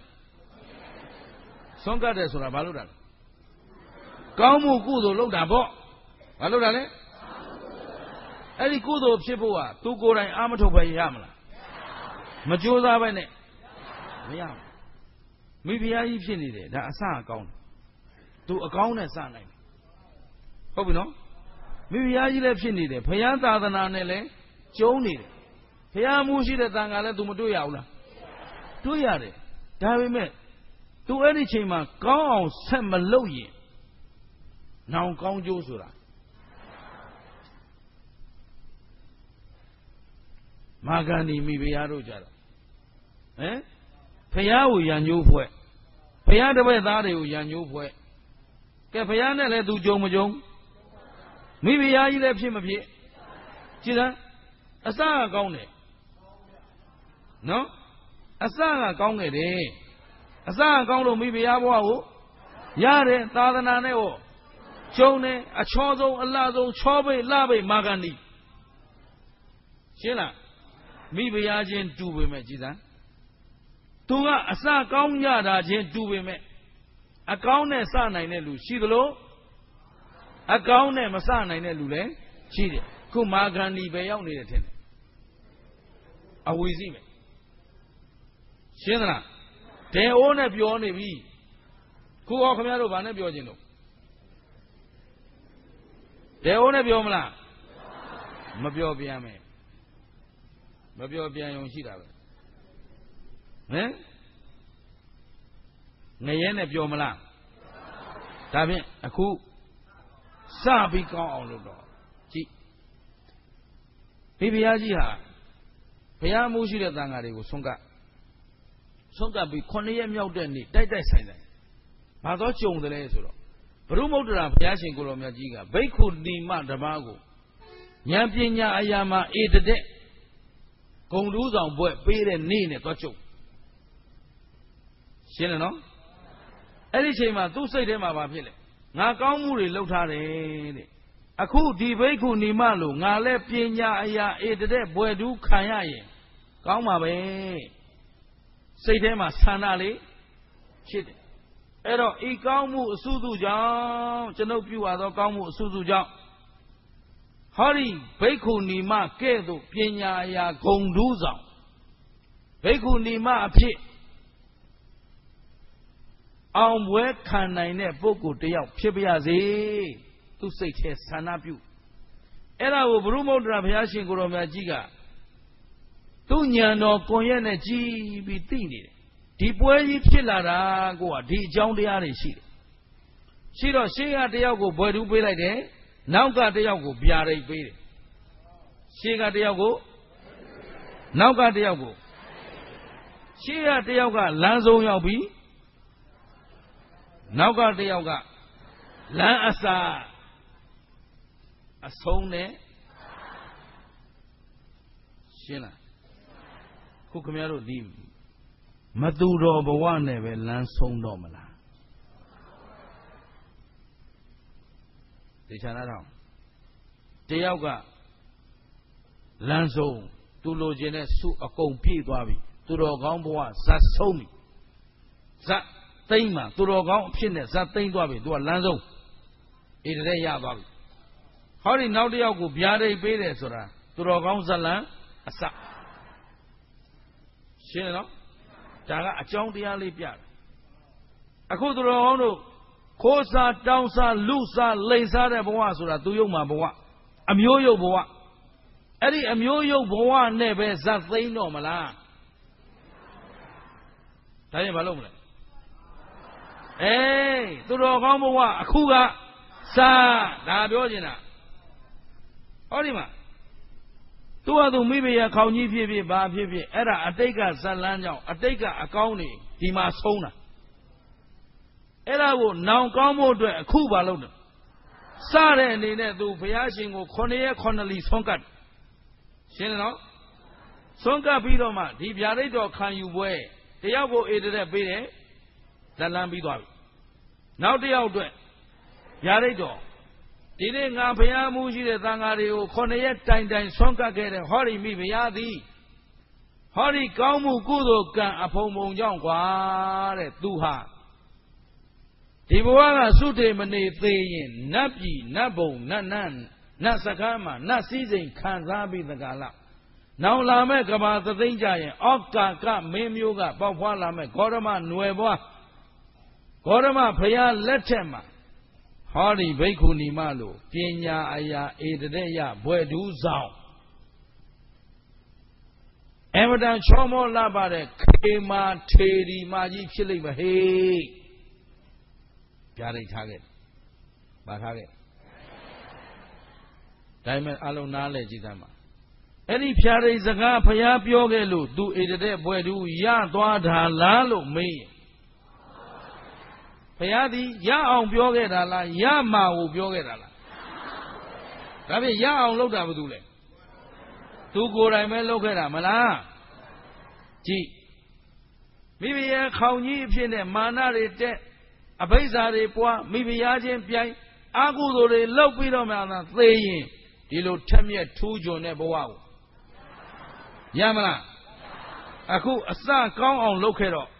ဆုံးကတ်တယ်ဆိုတာဘာလို့တာလဲကောင်းမှုကုသိုလ်လုပ်တာပေါ့ဘာလို့တာလဲအဲ့ဒီကုသိုလ်ဖြစ်ဖို့ကသူကိုယ်တိုင်အာမထုတ်ပဲရမလားမကြိုးစားပဲနဲ့မရဘူးမိဖုရားကြီးဖြစ်နေတယ်ဒါအစအကောင်းတယ်သူအကောင်းနဲ့စနိုင်တယ်ဟုတ်ပြီနော်မိဖုရားကြီးလည်းဖြစ်နေတယ်ဘုရားသာသနာနဲ့လည်းကျုံးနေတယ်ဘုရားမှုရှိတဲ့တန်ခါလည်းသူမတွေ့ရဘူးလားတွေ့ရတယ်ဒါပေမဲ့သူအဲ့ဒီချိန်မှာကောင်းအောင်ဆက်မလုပ်ရင်နောင်ကောင်းကျိုးဆိုတာမာဂန္ဒီမိဖုရားတို့ကြတော့ဘုရားကိုရန်ညိုးဖွဲ့ဘုရားတပည့်သားတွေကိုရန်ညိုးဖွဲ့ကဲဘုရားနဲ့လည်းသူကြုံမကြုံမိဖုရားကြီးလည်းဖြစ်မဖြစ်ကြည်လားအစကကောင်းတယ်နော်အစကကောင်းခဲ့တယ်အစကကောင်းလို့မိဖုရားဘဝကိုရတယ်သာသနာနဲ့ဟောကျုံတယ်အချောဆုံးအလှဆုံးချောပိတ်လှပိတ်မာဂန္ဒီရှင်းလားမိဖုရားချင်းတူပေမဲ့ကြည်စမ်းသူကအစကောင်းကြတာချင်းတူပေမဲ့အကောင်းနဲ့စနိုင်တဲ့လူရှိသလိုအကောင်းနဲ့မစနိုင်တဲ့လူလည်းရှိတယ်ခုမာဂန္ဒီပဲရောက်နေတယ်ထင်တယ်အဝီစီမယ်ရှင်းသလားဒေအိုးနဲ့ပြောနေပြီခုဟောခင်ဗျားတို့ဘာနဲ့ပြောခြင်းလို့ဒေအိုးနဲ့ပြောမလားမပြောပြန်မယ်မပြောပြန်ရုံရှိတာပဲဟမ်ငရဲနဲ့ပြောမလားဒါဖြင့်အခုစပြီးကောင်းအောင်လုပ်တော့ကြည့်ဘုရားကြီးဟာဘုရားမိုးရှိတဲ့သံဃာတွေကိုဆုံးကပ်ပြီး9ရက်မြောက်တဲ့နေ့တိုက်ဆိုင်ဘာသောကြုံတယ်လဲဆိုတော့ဘုရုမုဒ္ဒရာဘုရားရှင်ကိုယ်တော်မြတ်ကြီးကဘိက္ခုနီမတပါးကိုဉာဏ်ပညာအရာမှာဧတတဲ့ဂုံတူးဆောင်ဘွဲ့ပေးတဲ့နေ့နဲ့သွားချုပ်ရှင်းတယ်နော်အဲ့ဒီချိန်မှာသူ့စိတ်ထဲမှာဘာဖြစ်လဲငါကောင်းမှုတွေလုပ်ထားတယ်တဲ့အခုဒီဘိက္ခုနီမလို့ငါလည်းပညာအရာဧတတဲ့ဘွယ်တူးခံရရင်ကောင်းပါပဲစိတ်ထဲမှာဆန္ဒလေးဖြစ်တယ်အဲ့တော့ဤကောင်းမှုအစုစုကြောင့်ကျွန်ုပ်ပြုရသောကောင်းမှုအစုစုကြောင့်ဟောဒီဘိက္ခုနီမကဲ့သို့ပညာအရာဂုံတူးဆောင်ဘိက္ခုနီမအဖြစ်အောင်ပွဲခံနိုင်တဲ့ပုဂ္ဂိုလ်တယောက်ဖြစ်ပါစေသူစိတ်ထဲဆန္ဒပြုအဲ့ဒါကိုဘုရုမုဒ္ဒရာဘုရားရှင်ကိုယ်တော်မြတ်ကြီးကသူ့ဉာဏ်တော်ကွန်ရက်နဲ့ကြည်ပြီးသိနေတယ်ဒီပွဲကြီးဖြစ်လာတာကိုကဒီအကြောင်းတရားတွေရှိတယ်ရှိတော့ရှေ့ကတယောက်ကိုဘွယ်တူးပေးလိုက်တယ်နောက်ကတယောက်ကိုဗျာဒိတ်ပေးတယ်ရှေ့ကတယောက်ကိုနောက်ကတယောက်ကိုရှေ့ကတယောက်ကလမ်းဆုံးရောက်ပြီးနောက်ကတယောက်ကလမ်းအစာအဆုံးနဲ့ရှင်းလားခုခင်ဗျားတို့ဒီမသူတော်ဘဝနဲ့ပဲလမ်းဆုံးတော့မလားတေချာနာတော့တယောက်ကလမ်းဆုံးသူလိုချင်တဲ့စုအကုန်ပြည့်သွားပြီသူတော်ကောင်းဘဝဇတ်ဆုံးပြီဇတ်သိမ့်မှာသူတော်ကောင်းအဖြစ်နဲ့ဇတ်သိမ့်သွားပြီသူကလမ်းဆုံးဣတတဲ့ရသွားပြီဟောဒီနောက်တစ်ယောက်ကိုဗျာဒိတ်ပေးတယ်ဆိုတာသူတော်ကောင်းဇတ်လန်းအစရှင်းနော်ဒါကအကြောင်းတရားလေးပြတယ်အခုသူတော်ကောင်းတို့ခိုးစားတောင်းစားလူစားလိန်စားတဲ့ဘဝဆိုတာသူယုံမှာဘဝအမျိုးယုတ်ဘဝအဲ့ဒီအမျိုးယုတ်ဘဝနဲ့ပဲဇတ်သိမ့်တော့မလားဒါရင်ဘာလုပ်မလဲသူတော်ကောင်းဘဝအခုကစားဒါပြောချင်တာဟောဒီမှာသူကသူမိဖုရားခေါင်းကြီးဖြစ်ဖြစ်ဘာဖြစ်ဖြစ်အဲ့ဒါအတိတ်ကဇတ်လန်းကြောင့်အတိတ်ကအကောင်းနေဒီမှာဆုံးတာအဲ့ဒါကိုနောင်ကောင်းဖို့အတွက်အခုဘာလုပ်တယ်စတဲ့အနေနဲ့သူဘုရားရှင်ကို9ရက်9လီဆုံးကတ်ရှင်းတယ်နော်ဆုံးကတ်ပြီးတော့မှဒီဗျာဒိတ်တော်ခံယူပွဲတယောက်ကိုဧတတဲ့ပေးတယ်ဇတ်လန်းပြီးသွားပြီနောက်တစ်ယောက်အတွက်ဗျာဒိတ်တော်ဒီနေ့ငါဘုရားမှုရှိတဲ့သံဃာတွေကို9ရက်တိုင်ဆုံးကတ်ခဲ့တဲ့ဟောဒီမိဘုရားသည်ဟောဒီကောင်းမှုကုသိုလ်ကံအဖုံဖုံကြောင့်ကွာတဲ့သူဟာဒီဘဝကသုတေမနေသေးရင်နတ်ပြည်နတ်ဘုံနတ်စကားမှာနတ်စည်းစိမ်ခံစားပြီးတကားလားနောင်လာမဲ့ကဘာသသိမ့်ကြရင်အောက်ကာကမင်းမျိုးကပေါက်ဖွားလာမဲ့ဂေါရမနွယ်ဘွားဂေါရမဘုရားလက်ထက်မှာဟောဒီဘိက္ခုနီမလို့ပညာအရာဧတတဲ့ရဘွယ်တူးဆောင်အမတန်ချောမောလှပတဲ့ခေမာထေရီမကြီးဖြစ်လိမ့်မယ်ဟေးပြားလိုက်ထားခဲ့ပါထားခဲ့ဒါပေမဲ့အလုံးနားလဲကြည့်သမ်းပါအဲ့ဒီဖြာရိတ်စကားဘုရားပြောခဲ့လို့သူဧတတဲ့ဘွယ်တူးရသွားတာလားလို့မေးရင်ဘုရားသည်ရအောင်ပြောခဲ့တာလားရမှာကိုပြောခဲ့တာလားဒါဖြင့်ရအောင်လုပ်တာဘာလို့လဲသူကိုယ်တိုင်ပဲလုပ်ခဲ့တာမလားကြည့်မိမိရဲ့ခေါင်းကြီးအဖြစ်နဲ့မာနတွေတက်အဘိဇာတွေပွားမိဖုရားချင်းပြိုင်အာကုသိုလ်တွေလောက်ပြီးတော့မှသေရင်ဒီလိုထက်မြက်ထူးချွန်တဲ့ဘဝကိုရမလားအခုအစကောင်းအောင်လုပ်ခဲ့တော့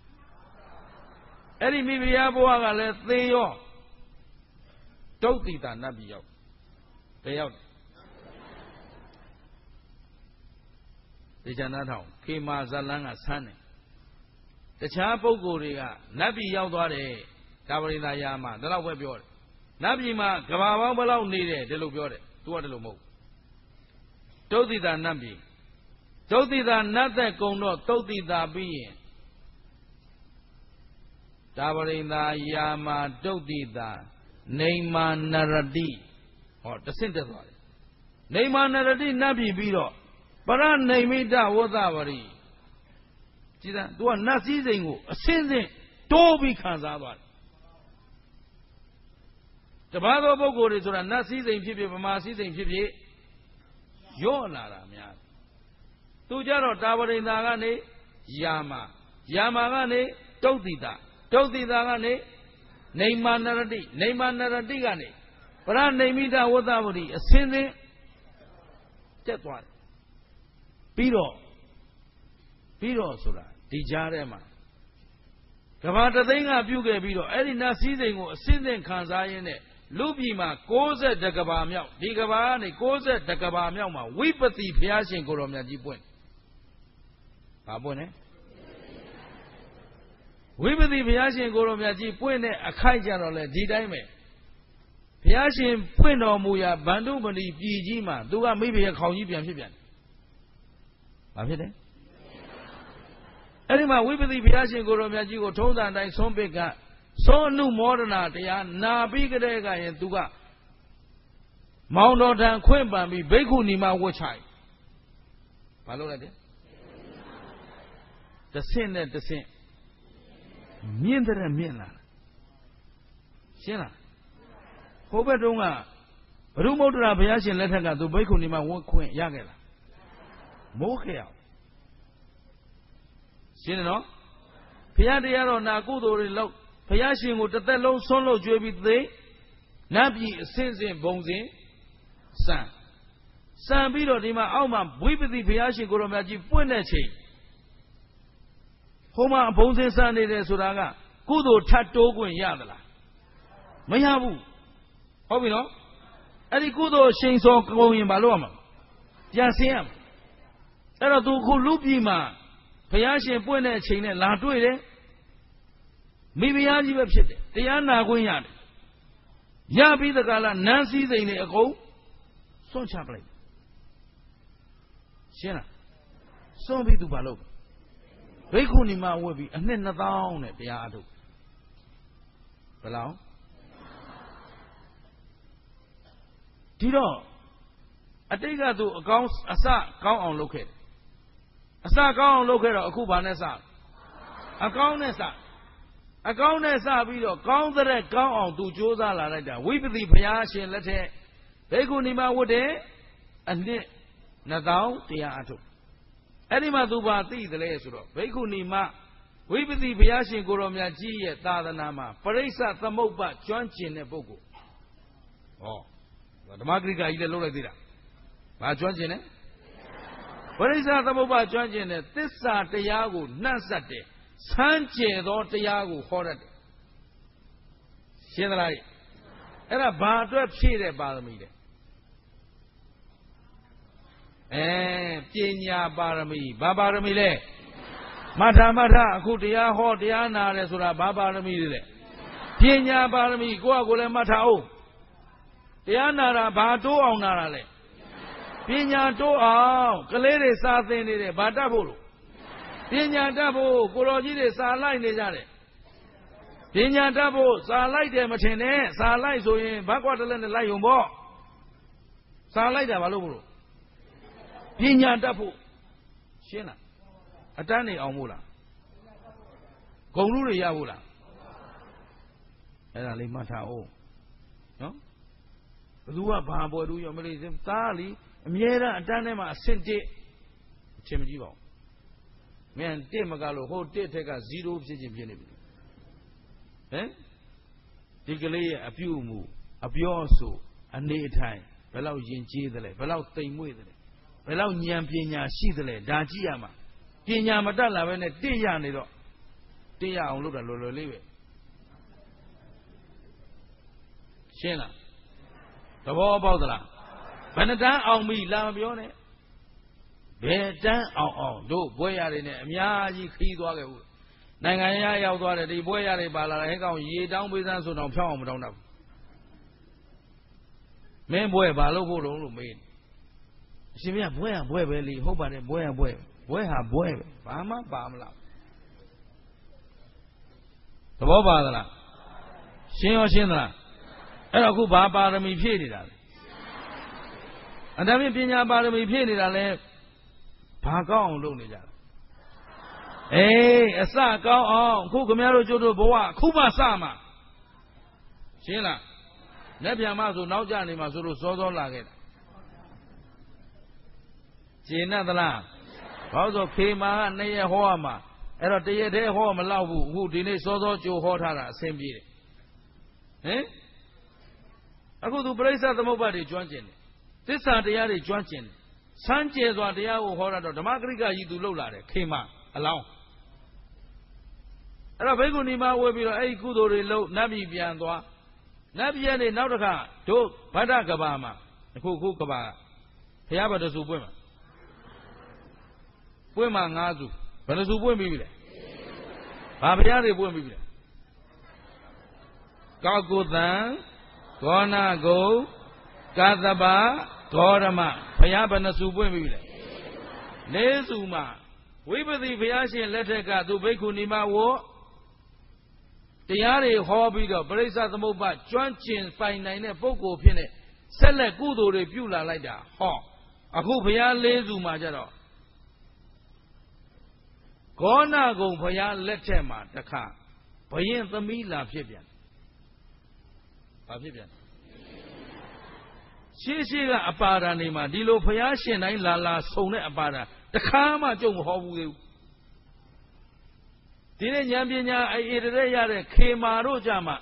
အဲ့ဒီမိဖုရားဘဝကလည်းသေရောတုတ်တိတာနတ်ပြည်ရောက်ဘယ်ရောက်တေချာနာထောင်ခေမာဇလန်းကဆန်းတယ်တခြားပုဂ္ဂိုလ်တွေကနတ်ပြည်ရောက်သွားတယ်ဒါပရိသယာမှာဒါတော့ပဲပြောတယ်နတ်ပြည်မှာကဘာပေါင်းဘယ်လောက်နေတယ်ဒီလိုပြောတယ်သူကဒီလိုမဟုတ်တုတ်တိတာနတ်ပြည်တုတ်တိတာနတ်သက်ကုံတော့တုတ်တိတာပြီးရင်ဒါပရိသယာမှာတုတ်တိတာနေမာနရတိဟောတဆင့်တက်သွားတယ်နေမာနရတိနတ်ပြည်ပြီးတော့ပရနေမိတဝသဝရီကြည်သား तू ကနတ်စည်းစိမ်ကိုအစင်းစင်းတိုးပြီးခံစားသွားတယ်တပါးသောပုဂ္ဂိုလ်တွေဆိုတာနတ်စည်းစိမ်ဖြစ်ဖြစ်ဗမာစည်းစိမ်ဖြစ်ဖြစ်ရော့လာတာများသူကြတော့တာဝရိန္ဒာကနေယာမာကနေတုတ်တိတာကနေနေမာနရတိကနေပရနေမိတဝသဝရီအစင်းစင်းတက်သွားတယ်ပြီးတော့ဆိုတာဒီကြားထဲမှာကဘာတသိန်းကပြုတ်ခဲ့ပြီးတော့အဲ့ဒီနတ်စည်းစိမ်ကိုအစင်းစင်းခံစားရင်းနဲ့လူပြည်မှာ60ကဘာမြောက်ဒီကဘာကနေ60ကဘာမြောက်မှာဝိပတိဘုရားရှင်ကိုတော်မြတ်ကြီးပွင့်ဘာပွင့်လဲဝိပတိဘုရားရှင်ကိုတော်မြတ်ကြီးပွင့်တဲ့အခိုက်ကြတော့လေဒီတိုင်းပဲဘုရားရှင်ပွင့်တော်မူရာဗန္ဓုမဏိပြည်ကြီးမှာသူကမိဘရဲ့ခေါင်ကြီးပြန်ဖြစ်ပြန်ဘာဖြစ်တယ်အဲ့ဒီမှာဝိပတိဘုရားရှင်ကိုတော်မြတ်ကြီးကိုထုံးစံတိုင်းဆုံးပိတ်ကသောအနုမောဒနာတရားနာပြီးကြတဲ့ကရင်သူကမောင်တော်ထံခွင့်ပန်ပြီးဘိက္ခုနီမဝတ်ချိုင်ဘာလို့လဲတဲ့တဆင့်နဲ့တဆင့်မြင့်တဲ့မြင့်လာရှင်းလားဟိုဘက်တုန်းကဘုရုမုဒ္ဒရာဘုရားရှင်လက်ထက်ကသူဘိက္ခုနီမဝတ်ခွင့်ရခဲ့လားမိုးခဲ့အောင်ရှင်းတယ်နော်ဘုရားတရားတော်နာကုသိုလ်တွေလောက်ဘုရားရှင်ကိုတစ်သက်လုံးဆွန်းလို့ကြွေးပြီးသိနတ်ပြည်အစင်းစင်းဘုံစင်စံပြီးတော့ဒီမှာအောက်မှာဝိပတိဘုရားရှင်ကိုတော်မြတ်ကြီးပွင့်တဲ့ချိန်ဟိုမှာဘုံစင်စံနေတယ်ဆိုတာကကုသိုလ်ထတ်တိုးခွင့်ရသလားမရဘူးဟုတ်ပြီနော်အဲ့ဒီကုသိုလ်ရှိန်စောကုန်ရင်မလုပ်ရမှာပြန်ဆင်းရမှာအဲ့တော့သူခုလူပြည်မှာဘုရားရှင်ပွင့်တဲ့အချိန်နဲ့လာတွေ့တယ်မိဖုရားကြီးပဲဖြစ်တယ်တရားနာခွင့်ရတယ်ရပြီးတကလားနန်းစည်းစိမ်တွေအကုန်စွန့်ချပလိုက်ရှင်းလားစွန့်ပြီးသူဘာလုပ်ဘိက္ခုနီမဝတ်ပြီးအနှစ်2000နဲ့တရားအထုတ်ဘယ်လောက်ဒီတော့အတိတ်ကသူအစကောင်းအောင်လုပ်ခဲ့တယ်အစကောင်းအောင်လုပ်ခဲ့တော့အခုဘာနဲ့စအကောင်းနဲ့စပြီးတော့ကောင်းတဲ့ကောင်းအောင်သူကြိုးစားလာလိုက်တာဝိပတိဘုရားရှင်လက်ထက်ဘိက္ခုနီမဝတ်တဲ့အနှစ်2000တရားအထုတ်အဲ့ဒီမှာသူဘာသိတယ်လဲဆိုတော့ဘိက္ခုနီမဝိပတိဘုရားရှင်ကိုတော်မြတ်ကြီးရဲ့သာသနာမှာပရိစ္ဆသမုပ္ပါကျွမ်းကျင်တဲ့ပုဂ္ဂိုလ်ဓမ္မဂရိကကြီးလည်းလုပ်လိုက်သေးတာဘာကျွမ်းကျင်လဲပရိစ္ဆသမုပ္ပါကျွမ်းကျင်တဲ့သစ္စာတရားကိုနှံ့ဆက်တယ်ဆန်းကျယ်သောတရားကိုဟောတတ်တယ်ရှင်းသလားအဲ့ဒါဘာအတွက်ဖြည့်တဲ့ပါရမီလဲပညာပါရမီဘာပါရမီလဲမထအခုတရားဟောတရားနာတယ်ဆိုတာဘာပါရမီလဲပညာပါရမီကိုယ့်အကိုလည်းမှတ်ထားအောင်တရားနာတာဘာတိုးအောင်နာတာလဲပညာတိုးအောင်ကလေးတွေစာသင်နေတယ်ဘာတတ်ဖို့လို့ပညာတတ်ဖို့ကိုတော်ကြီးတွေစာလိုက်နေကြတယ်ပညာတတ်ဖို့စာလိုက်တယ်မထင်နဲ့စာလိုက်ဆိုရင်ဘတ်ကွာတလက်နဲ့လိုက်ုံပေါ့စာလိုက်တာဘာလို့မလို့ပညာတတ်ဖို့ရှင်းလားအတန်းနေအောင်မို့လားဂုံလူတွေရဖို့လားအဲ့ဒါလေးမှတ်ထားအောင်နော်ဘသူကဘာပေါ်တူရောမလေးသားလीအမြဲတမ်းအတန်းထဲမှာအဆင့်1အချင်းမကြည့်ပါဘူးမင်း1မကလို့ဟို1ထက်က0ဖြစ်ချင်းဖြစ်နေပြီဟမ်ဒီကလေးရဲ့အပြုအမူအပြောဆိုအနေအထိုင်ဘယ်လောက်ယဉ်ကျေးသလဲဘယ်လောက်တိမ်မွေ့သလဲဘယ်လောက်ဉာဏ်ပညာရှိသလဲဒါကြည့်ရမှာပညာမတတ်လာပဲနဲ့တင့်ရနေတော့တင့်ရအောင်လုပ်တာလွယ်လွယ်လေးပဲရှင်းလားသဘောပေါက်သလားဘယ်နှတန်းအောင်ပြီလာမပြောနဲ့ဘယ်တန်းအောင်တို့ဘွဲရတွေနဲ့အများကြီးခီးသွားခဲ့ဘူးနိုင်ငံရရောက်သွားတယ်ဒီဘွဲရတွေပါလာတယ်ဟဲ့ကောင်ရေတောင်းပေးစမ်းဆိုတော့ဖြောင်းအောင်မတောင်းတော့ဘူးမင်းဘွဲဘာလို့ဖို့လုံးလို့မေးအရှင်မြတ်ဘွဲရဘွဲပဲလေဟုတ်ပါတယ်ဘွဲရဘွဲဟာဘွဲပဲဘာမှပါမလားသဘောပါသလားရှင်းရောရှင်းသလားအဲ့တော့အခုဘာပါရမီဖြည့်နေတာလဲအတမင်းပညာပါရမီဖြည့်နေတာလဲဘာကောင်းအောင်လုပ်နေကြတာအေးအစကောင်းအောင်အခုခင်ဗျားတို့ကျိုးတို့ဘဝအခုမှစမှာရှင်းလားလက်ပြန်မဆိုနောက်ကျနေမှာဆိုလို့စောစောလာခဲ့တာရှင်းသလားဘာလို့ဆိုခေမာက2ရက်ဟောရမှာအဲ့တော့1ရက်တည်းဟောမလောက်ဘူးအခုဒီနေ့စောစောကြိုဟောထားတာအဆင်ပြေတယ်ဟင်အခုသူပရိစ္ဆေသမုပ္ပါဒ်တွေကျွမ်းကျင်တယ်သစ္စာတရားတွေကျွမ်းကျင်တယ်စမ်းကြယ်စွာတရားကိုဟောတာတော့ဓမ္မဂရိကကြီးသူလှုပ်လာတယ်ခေမာအလောင်းအဲ့တော့ဘိက္ခုနီမဝေပြီးတော့အဲ့ဒီကုသိုလ်တွေလှုပ်နတ်ပြည်ပြန်သွားနတ်ပြည်ကနေနောက်တစ်ခါတို့ဗဒ္ဒကဘာမှာအခုကဘာဘုရားဗတ္တစုပွင့်မှာ9စုဘယ်နှစုပွင့်ပြီးပြီလဲဘာဘုရားတွေပွင့်ပြီးပြီလဲကောက်ကုသံဂေါဏဂုံကသဗ္ဗဂေါရမဘုရားဘယ်နှစုပွင့်ပြီးပြီလဲ4စုမှာဝိပဿီဘုရားရှင်လက်ထက်ကသူဘိက္ခုနီမဝတရားတွေဟောပြီးတော့ပရိစ္ဆေသမုပ္ပါကျွမ်းကျင်ပိုင်နိုင်တဲ့ပုဂ္ဂိုလ်ဖြစ်နေဆက်လက်ကုသိုလ်တွေပြုလာလိုက်တာဟောအခုဘုရား4စုမှာကြတော့ဂေါဏဂုံဘုရားလက်ထက်မှာတခါဘယင်သမီးလာဖြစ်ပြန်ဘာဖြစ်ပြန်ရှေးကအပါဒာနေမှာဒီလိုဘုရားရှင်တိုင်းလာဆုံတဲ့အပါဒာတခါမှကြုံမဟောဘူးသေးဘူးဒီနေ့ဉာဏ်ပညာအေရတဲ့ရတဲ့ခေမာတို့ကြမှာ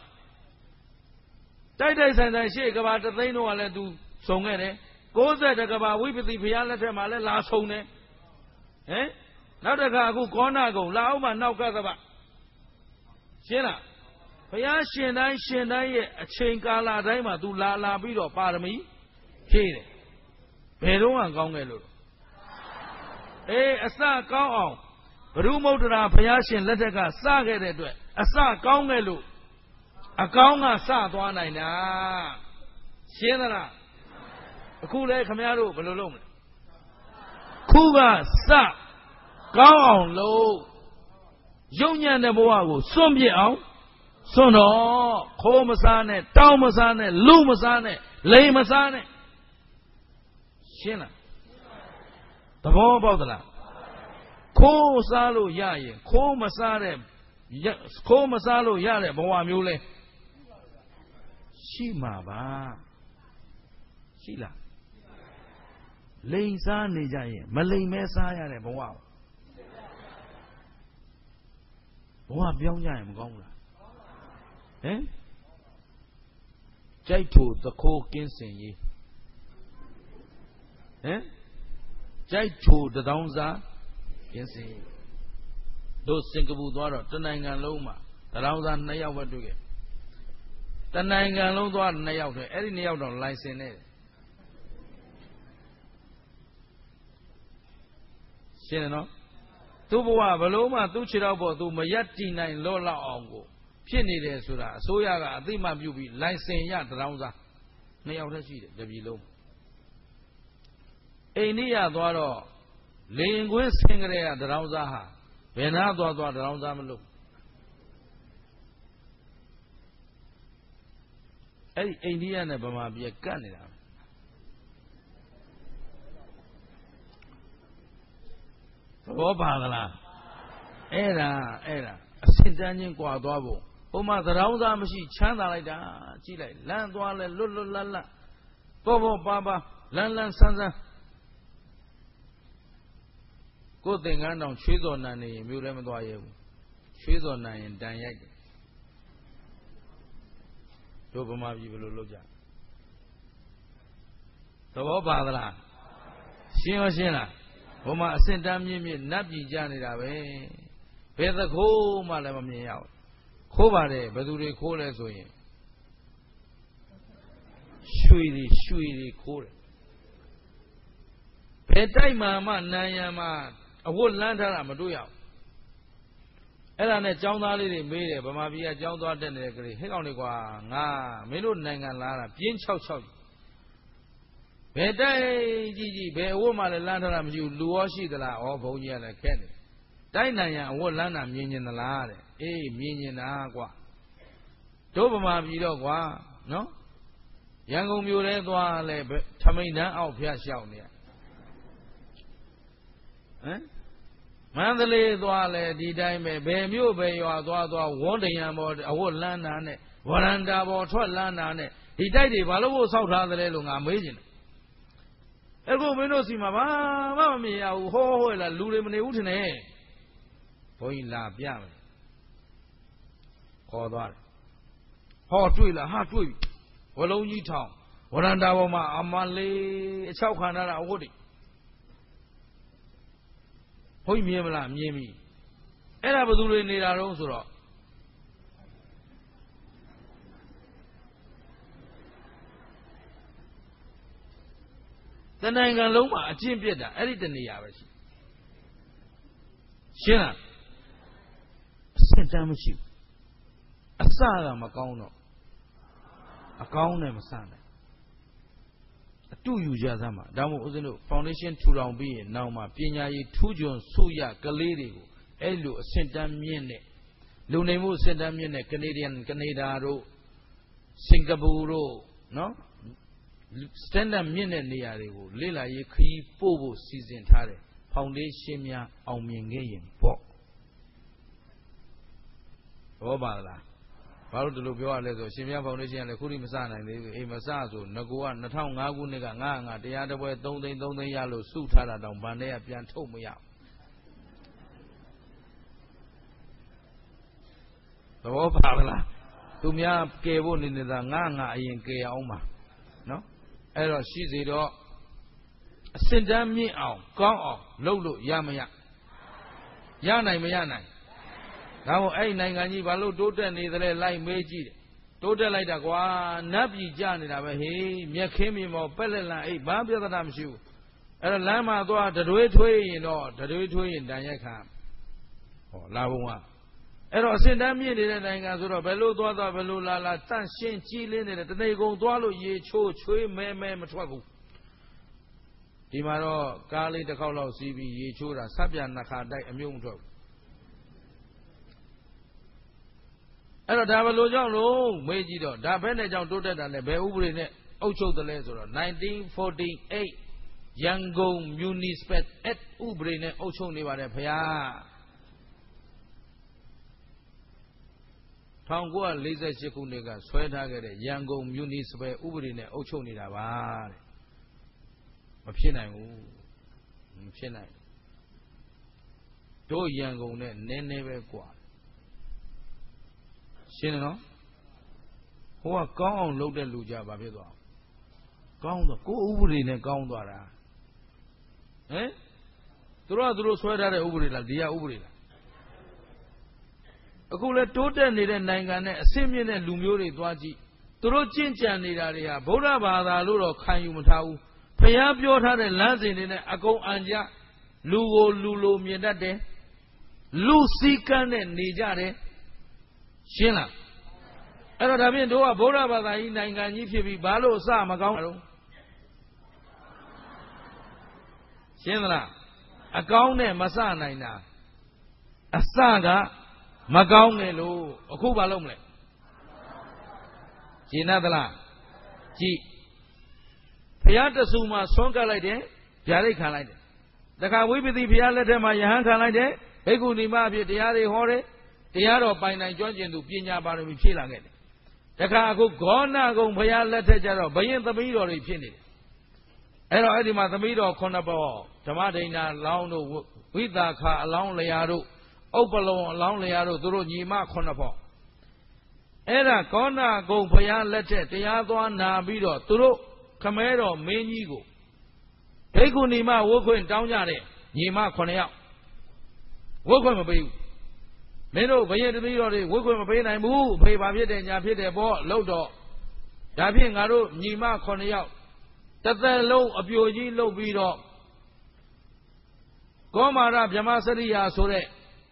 တိုက်ဆိုင်ရှေ့ကဘာတသိန်းတော့လည်းသူဆုံခဲ့တယ်60ကဘာဝိပဿီဘုရားလက်ထက်မှာလည်းလာဆုံတယ်ဟင်နောက်တစ်ခါအခုဂေါဏဂုံလာအောင်မှနောက်ကသဗ္ဗရှင်းလားဘုရားရှင်တိုင်းရဲ့အချိန်ကာလတိုင်းမှာသူလာပြီးတော့ပါရမီဖြည့်တယ်ဘယ်တော့မှကောင်းခဲ့လို့အေးအစကောင်းအောင်ဘုရုမုဒ္ဒရာဘုရားရှင်လက်ထက်ကစခဲ့တဲ့အတွက်အစကောင်းခဲ့လို့အကောင်းကစသွားနိုင်တာရှင်းသလားအခုလဲခမရတို့ဘယ်လိုလုပ်မလဲခုကစကောင်းအောင်လို့ယုံညံ့တဲ့ဘဝကိုစွန့်ပြစ်အောင်စွန့်တော့ခိုးမစားနဲ့တောင်းမစားနဲ့လူမစားနဲ့လိမ်မစားနဲ့ရှင်းလားသဘောပေါက်သလားခိုးစားလို့ရရင်ခိုးမစားလို့ရတဲ့ဘဝမျိုးလဲရှိမှာပါရှိလားလိမ်စားနေကြရင်မလိမ်မဲစားရတဲ့ဘဝပြောင်းကြရင်မကောင်းဘူးလားဟင်ကြိုက်ထိုသခိုးကင်းစင်ရေးဟင်ကြိုက်ထိုတထောင်စားကင်းစင်ရေးတို့စင်ကာပူသွားတော့တနိုင်ငံလုံးမှာတထောင်စား2ယောက်ပဲတွေ့ခဲ့တနိုင်ငံလုံးသွား2ယောက်တည်းအဲ့ဒီ2ယောက်တော့လိုင်စင်နဲ့ရှင်းတယ်နော်သူ့ဘဝဘလို့မှသူ့ခြေတော့ပေါ်သူမရက်တည်နိုင်လောလောက်အောင်ကိုဖြစ်နေတယ်ဆိုတာအစိုးရကအသိမှပြုပြီးလိုင်စင်ရတထောင်စား2ယောက်တည်းရှိတယ်တပြည်လုံးအိန္ဒိယသွားတော့လေရင်ကွင်းဆင်းကြတဲ့ကတထောင်စားဟာဘယ်နာသွားတထောင်စားမလို့အဲ့ဒီအိန္ဒိယနဲ့ဗမာပြည်ကတ်နေတာသဘောပါသလားအဲ့ဒါအစင်တန်းချင်းကွာသွားဖို့ဟိုမှာသရောင်းစားမရှိချမ်းသာလိုက်တာကြည့်လိုက်လမ်းသွားလဲလွတ်လပ်ပေါ်ပါလန်းဆန်းကိုယ်သင်္ကန်းတောင်ချွေးစော်နံနေရင်မြို့လည်းမသွားရဘူးချွေးစော်နံရင်တန်ရိုက်တယ်တို့ဗမာပြည်ဘယ်လိုလုပ်ကြသဘောပါသလားရှင်းရောရှင်းလားဘုမအစင်တမ်းမြင့်မြင့်နတ်ပြည်ကြနေတာပဲဘယ်သခိုးမှလည်းမမြင်ရဘူးခိုးပါတယ်ဘယ်သူတွေခိုးလဲဆိုရင်ရွှေတွေခိုးတယ်ဘယ်တိုက်မှနန်းရံမှာအဝတ်လန်းထားတာမတွေ့ရဘူးအဲ့ဒါနဲ့ចောင်းသားလေးတွေမေးတယ်ဗမာပြည်ကចောင်းသွားတက်နေတဲ့ကလေးဟဲ့ကောင်လေးကွာငါမင်းတို့နိုင်ငံလာတာပြင်း66ဘယ်တိုက်ကြီးဘယ်အဝတ်မှလည်းလန်းထားတာမရှိဘူးလူရောရှိသလားဩဘုန်းကြီးကလည်းခက်နေတိုက်နိုင်ရန်အဝတ်လန်းတာမြင်ကျင်သလားတဲ့အေးမြင်ကျင်တာကွာတို့ဗမာပြည်တော့ကွာနော်ရန်ကုန်မြို့ထဲသွားလဲထမိန်တန်းအောက်ဖျက်လျှောက်နေရဟမ်မန္တလေးသွားလဲဒီတိုင်းပဲဘယ်မြို့ပဲရွာသွားဝန်းတရံပေါ်အဝတ်လန်းတာနဲ့ဝရန္တာပေါ်ထွက်လန်းတာနဲ့ဒီတိုက်တွေဘာလို့ဖို့ဆောက်ထားသလဲလို့ငါမေးချင်တယ်အခုမင်းတို့စီမှာဘာမှမမြင်ရဘူးဟောလားလူတွေမနေဘူးထင်တယ်ဘုန်းကြီးလာပြမယ်ခေါ်သွားတယ်ဟောတွေ့လားဟာတွေ့ပြီဝလုံးကြီးထောင်ဝရန္တာပေါ်မှာအမလေးအချောက်ခံထားတာအဝတ်တွေဘုန်းကြီးမြင်မလားမြင်ပြီအဲ့ဒါဘယ်သူတွေနေတာတော့ဆိုတော့တနိုင်ငံလုံးမှာအကျင့်ပြတ်တာအဲ့ဒီတနေရာပဲရှိရှင်းလားအစင်တမ်းမရှိဘူးအစကမကောင်းတော့အကောင်းနဲ့မစနိုင်အတူယူကြသမှာဒါမှမဟုတ်ဦးဇင်းတို့ foundation ထူထောင်ပြီးရင်နောက်မှာပညာရေးထူးချွန်ဆုရကလေးတွေကိုအဲ့လိုအစင်တမ်းမြင့်တဲ့လူနေမှုအစင်တမ်းမြင့်တဲ့ကနေဒါတို့စင်ကာပူတို့နော်standard မြင့်တဲ့နေရာတွေကိုလေ့လာရေးခရီးပို့ဖို့စီစဉ်ထားတယ်ဖောင်ဒေးရှင်းများအောင်မြင်ခဲ့ရင်ပေါ့ဘောပါလားဘာလို့ဒီလိုပြောရလဲဆိုရှင်မြတ်ဖောင်ဒေးရှင်းကလည်းခုထိမစနိုင်သေးဘူးအိမ်မစဆိုငကိုက2005ခုနှစ်ကငါတရားတစ်ပွဲ3သိန်းရလို့စုထားတာတောင်ဗန်ထဲကပြန်ထုတ်မရသဘောပါလားသူများကယ်ဖို့နေနေတာငါအရင်ကယ်အောင်ပါနော်အဲ့တော့ရှိစေတော့အစင်တမ်းမြင့်အောင်ကောင်းအောင်လုပ်လို့ရမရနိုင်မရနိုင်ဒါမို့အဲ့နိုင်ငံကြီးဘာလို့တိုးတက်နေသလဲလိုက်မေးကြည့်တယ်တိုးတက်လိုက်တာကွာနတ်ပြည်ကြနေတာပဲဟေးမြက်ခင်းမြေမောပက်လက်လန်အိဘာပြဿနာမရှိဘူးအဲ့တော့လမ်းမှာသွားတတွေးထွေးရင်တော့တတွေးထွေးရင်တန်ရက်ခံဟောလာဘုံကအဲ့တော့အစင်တမ်းမြင့်နေတဲ့နိုင်ငံဆိုတော့ဘယ်လိုသွားဘယ်လိုလာတန့်ရှင်းကြီးလင်းနေတဲ့တနေကုန်သွားလို့ရေချိုးချွေးမဲမထွက်ဘူးဒီမှာတော့ကားလေးတစ်ခေါက်လောက်စီးပြီးရေချိုးတာဆပ်ပြနှစ်ခါတိုက်အမြုံမထွက်ဘူးအဲ့တော့ဒါဘယ်လိုကြောင့်လို့မေးကြည့်တော့ဒါဘယ်နဲ့ကြောင့်တိုးတက်တာလဲဘယ်ဥပဒေနဲ့အုပ်ချုပ်တယ်လဲဆိုတော့1948ရန်ကုန် Municipal Act ဥပဒေနဲ့အုပ်ချုပ်နေပါတယ်ခင်ဗျာ1948ခုနှစ်ကဆွဲထားခဲ့တဲ့ရန်ကုန် Municipal ဥပဒေနဲ့အုပ်ချုပ်နေတာပါတဲ့မဖြစ်နိုင်ဘူးမဖြစ်နိုင်တို့ရန်ကုန်နဲ့နည်းနည်းပဲกว่าရှင်းတယ်နော်ဟိုကကောင်းအောင်လုပ်တဲ့လူကြပါဖြစ်သွားကောင်းတော့ကိုယ်ဥပဒေနဲ့ကောင်းသွားတာဟမ်သူတို့ဆွဲထားတဲ့ဥပဒေလားဒီကဥပဒေလားအခုလဲတိုးတက်နေတဲ့နိုင်ငံနဲ့အဆင့်မြင့်တဲ့လူမျိုးတွေသွားကြည့်သူတို့ကျင့်ကြံနေတာတွေဟာဗုဒ္ဓဘာသာလို့တော့ခံယူမထားဘူးဘုရားပြောထားတဲ့လမ်းစဉ်တွေနဲ့အကုန်အံကြလူကိုလူလိုမြင်တတ်တယ်လူစည်းကမ်းနဲ့နေကြတယ်ရှင်းလားအဲ့တော့ဒါဖြင့်တို့ကဗုဒ္ဓဘာသာကြီးနိုင်ငံကြီးဖြစ်ပြီးဘာလို့အစမကောင်းတော့ရှင်းသလားအကောင်းနဲ့မစနိုင်တာအစကမကောင်းတယ်လို့အခုဘာလုပ်မလဲရှင်းသလားကြည့်ဘုရားတဆူမှာဆွမ်းကပ်လိုက်တယ်ဗျာဒိတ်ခံလိုက်တယ်တခါဝိပသိဘုရားလက်ထက်မှာယဟန်ခံလိုက်တယ်ဘိက္ခုနီမအဖြစ်တရားတွေဟောတယ်တရားတော်ပိုင်နိုင်ကျွမ်းကျင်သူပညာပါရမီဖြည့်လာခဲ့တယ်တခါအခုဂေါဏဂုံဘုရားလက်ထက်ကျတော့ဘယင်သမီးတော်တွေဖြစ်နေတယ်အဲ့တော့အဲ့ဒီမှာသမီးတော်9ပါးဓမ္မဒိဏအလောင်းတို့ဝိသခာအလောင်းလျာတို့ဥပ္ပလုံအလောင်းလျာတို့သူတို့ညီမ9ပါးအဲ့ဒါကောဏဂုံဘုရားလက်ထက်တရားသွားနာပြီးတော့သူတို့ခမဲတော်မင်းကြီးကိုဘိက္ခုနီမဝတ်ခွင့်တောင်းကြတဲ့ညီမ9ယောက်ဝတ်ခွင့်မပေးဘူးမင်းတို့ဘယင်တပည့်တော်တွေဝတ်ခွင့်မပေးနိုင်ဘူးအဖေဘာဖြစ်တယ်ညာဖြစ်တယ်ပေါ့လို့တော့ဒါဖြင့်ငါတို့ညီမ9ယောက်တစ်သက်လုံးအပြိုကြီးလုပ်ပြီးတော့ကောမာရဗြဟ္မစရိယာဆိုတဲ့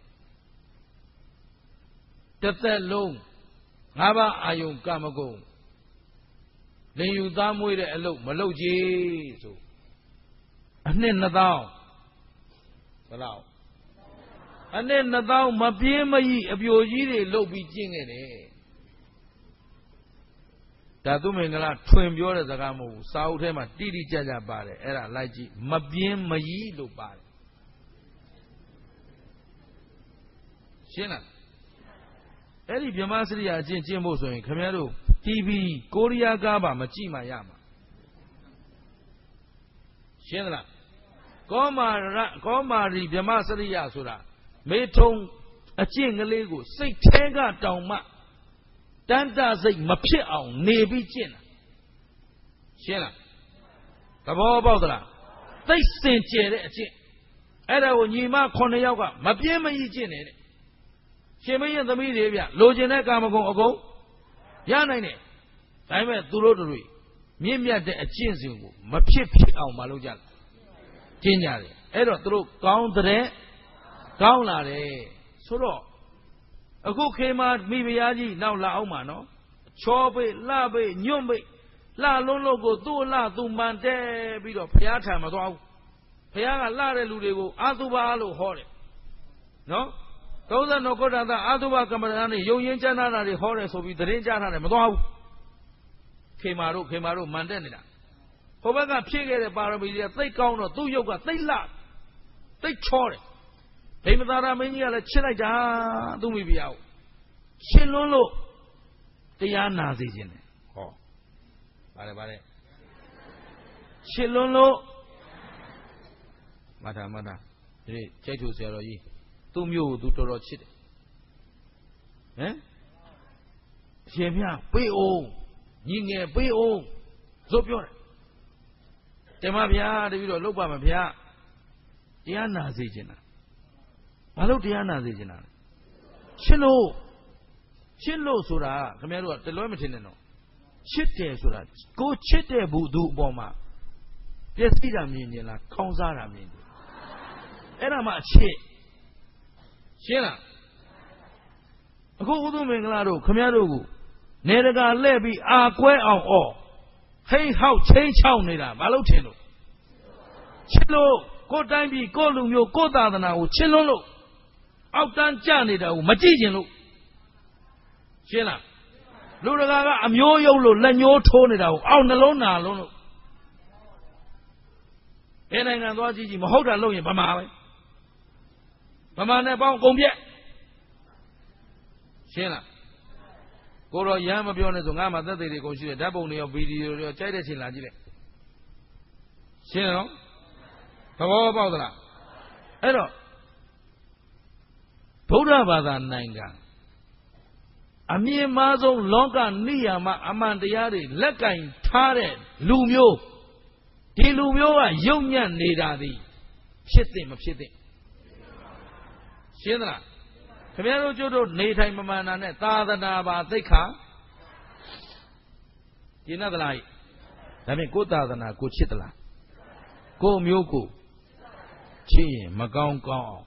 တစ်သက်လုံး၅ပါးအာယုံကမကုံလင်ယူသားမွေးတဲ့အလုပ်မလုပ်ကြဆိုအနှစ်2000ဘယ်လောက်အနှစ်2000မပြေးမကြီးအပြိုကြီးတွေလုပ်ပြီးကျင့်ခဲ့တယ်ဒါသူမင်္ဂလာထွင်ပြောတဲ့စကားမဟုတ်ဘူးစာအုပ်ထဲမှာတိတိကျကျပါတယ်အဲ့ဒါလိုက်ကြည့်မပြင်းမကြီးလို့ပါတယ်ရှင်းလားအဲ့ဒီဗြဟ္မစရိယာအကျင့်ကျင့်ဖို့ဆိုရင်ခင်ဗျားတို့ TV ကိုရီးယားကားပါမကြည့်မှရမှာရှင်းလားကောမာရီဗြဟ္မစရိယာဆိုတာမေထုံအကျင့်ကလေးကိုစိတ်ထဲကတောင်မှတန်တစိတ်မဖြစ်အောင်နေပြီးကျင့်တာရှင်းလားသဘောပေါက်သလားသိစင်ကြယ်တဲ့အကျင့်အဲ့ဒါကိုညီမ9ယောက်ကမပြင်းမကြီးကျင့်နေတဲ့ရှင်မင်းရဲ့သမီးတွေဗျလိုချင်တဲ့ကာမဂုဏ်အကုန်ရနိုင်တယ်ဒါပေမဲ့သူတို့တွေမြင့်မြတ်တဲ့အကျင့်စဉ်ကိုမဖြစ်အောင်မလုပ်ကြဘူးကျင့်ကြတယ်အဲ့တော့သူတို့ကောင်းတဲ့ကောင်းလာတယ်ဆိုတော့အခုခေမာမိဖုရားကြီးနောက်လာအောင်မှာနော်ချောပိလှပိညွန့်ပိလှလုံးလို့ကိုသူ့လှသူမှန်တဲပြီးတော့ဘုရားထံမသွားဘူးဘုရားကလှတဲ့လူတွေကိုအာသုဘလို့ဟောတယ်နော်30ခုဋ္ဌာသအာသုဘကမ္မဋ္ဌာန်းနဲ့ယုံရင်ကျမ်းသာတာတွေဟောတယ်ဆိုပြီးသတင်းကြားထားတယ်မသွားဘူးခေမာတို့မှန်တဲ့နေတာဟိုဘက်ကဖြည့်ခဲ့တဲ့ပါရမီတွေသိကောင်းတော့သူ့ရုပ်ကသိလှသိချောတယ်ဗိမသာရမင်းကြီးကလည်းချစ်လိုက်တာသူ့မိဖုရားကိုရှင်းလွန်းလို့တရားနာစေခြင်းတယ်ဟောပါတယ်ရှင်းလွန်းလို့မထာဒီကျိတ်သူဆရာတော်ကြီးသူ့မျိုးကိုသူတော်တော်ချစ်တယ်ဟမ်အရှင်မြတ်ပေးအောင်ညီငယ်ပေးအောင်ဆိုပြောတယ်တမဗျာတပည့်တော်လောက်ပါမဗျာတရားနာစေခြင်းတာဘာလို့တရားနာစေခြင်းတာလဲချစ်လို့ဆိုတာခင်ဗျားတို့ကတလွဲမထင်နဲ့တော့ချစ်တယ်ဆိုတာကိုချစ်တဲ့ဘူးသူအပေါ်မှာပျက်စီးတာမြင်ခြင်းလားခေါင်းစားတာမြင်ခြင်းအဲ့ဒါမှအချစ်ရှင်းလားအခုဥဒုမင်္ဂလာတို့ခင်ဗျားတို့ကိုနေတကာလှည့်ပြီးအာကွဲအောင်ဟိတ်ဟောက်ချင်းချောင်းနေတာဘာလို့ထင်လို့ချစ်လို့ကိုယ်တိုင်းပြည်ကိုယ်လူမျိုးကိုယ်သာသနာကိုချစ်လွန်းလို့အောက်တန်းကြနေတာကိုမကြည့်ကျင်လို့ရှင်းလားလူတကာကအမျိုးယုတ်လို့လက်ညှိုးထိုးနေတာကိုအောက်နှလုံးနာလုံးလို့ဘယ်နိုင်ငံသွားကြည့်ကြည့်မဟုတ်တာလို့ရင်ဗမာပဲဗမာနဲ့ပေါင်းကုန်ပြက်ရှင်းလားကိုတော့ရမ်းမပြောနဲ့ဆိုငါမှသက်သေတွေကုန်ရှိတယ်ဓာတ်ပုံတွေရောဗီဒီယိုတွေရောကြိုက်တဲ့ချိန်လာကြည့်လိုက်ရှင်းနော်သဘောပေါက်သလားအဲ့တော့ဗုဒ္ဓဘာသာနိုင်ငံအမြင့်မားဆုံးလောကနိယာမအမှန်တရားတွေလက်ကင်ထားတဲ့လူမျိုးဒီလူမျိုးကယုံညံ့နေတာသည်ဖြစ်သင့်မဖြစ်သင့်ရှင်းသလားခင်ဗျားတို့ကျတို့နေထိုင်မမှန်တာနဲ့သာသနာပါသိက္ခာကျင့်သလားဒါဖြင့်ကိုယ်သာသနာကိုချစ်သလားကိုယ်မျိုးကိုချစ်ရင်မကောင်းအောင်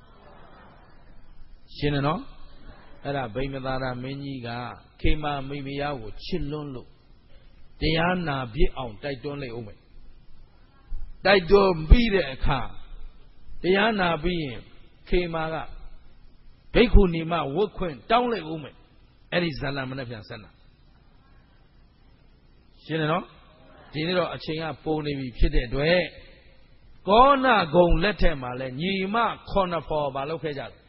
ရှင်းတယ်နော်အဲ့ဒါဗိမသာရမင်းကြီးကခေမာမိဖုရားကိုချစ်လွန်းလို့တရားနာပြည့်အောင်တိုက်တွန်းလိုက်ဦးမယ်တိုက်တွန်းပြီးတဲ့အခါတရားနာပြီးရင်ခေမာကဘိက္ခုနီမဝတ်ခွင့်တောင်းလိုက်ဦးမယ်အဲ့ဒီဇာလံမနဲ့ပြန်ဆက်နာရှင်းတယ်နော်ဒီနေ့တော့အချိန်ကပိုနေပြီဖြစ်တဲ့အတွက်ကောဏဂုံလက်ထက်မှာလဲညီမ9ဖော်ဘာလုပ်ခဲ့ကြလဲ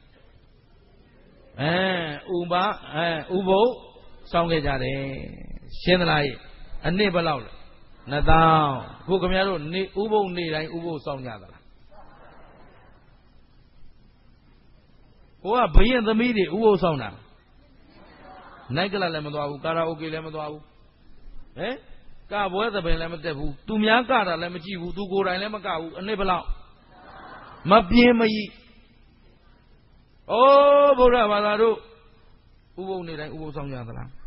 ဥဘစောင်းခဲ့ကြတယ်ရှင်းသလားအနည်းဘယ်လောက်လဲ2000ခုခင်ဗျားတို့နေဥပုပ်နေ့တိုင်းဥပုပ်စောင်းကြသလားဟိုကဘယင်သမီးတွေဥပုပ်စောင်းတာနိုင်ကလလည်းမသွားဘူးကာရာအိုကေလည်းမသွားဘူးဟဲ့ကပွဲသပင်လည်းမတက်ဘူးသူများကတာလည်းမကြည့်ဘူးသူကိုယ်တိုင်လည်းမကဘူးအနည်းဘလောက်မပြင်းမကြီးအိုးဗုဒ္ဓဘာသာတို့ဥပုပ်နေတိုင်းဥပုပ်ဆောင်ကြသလား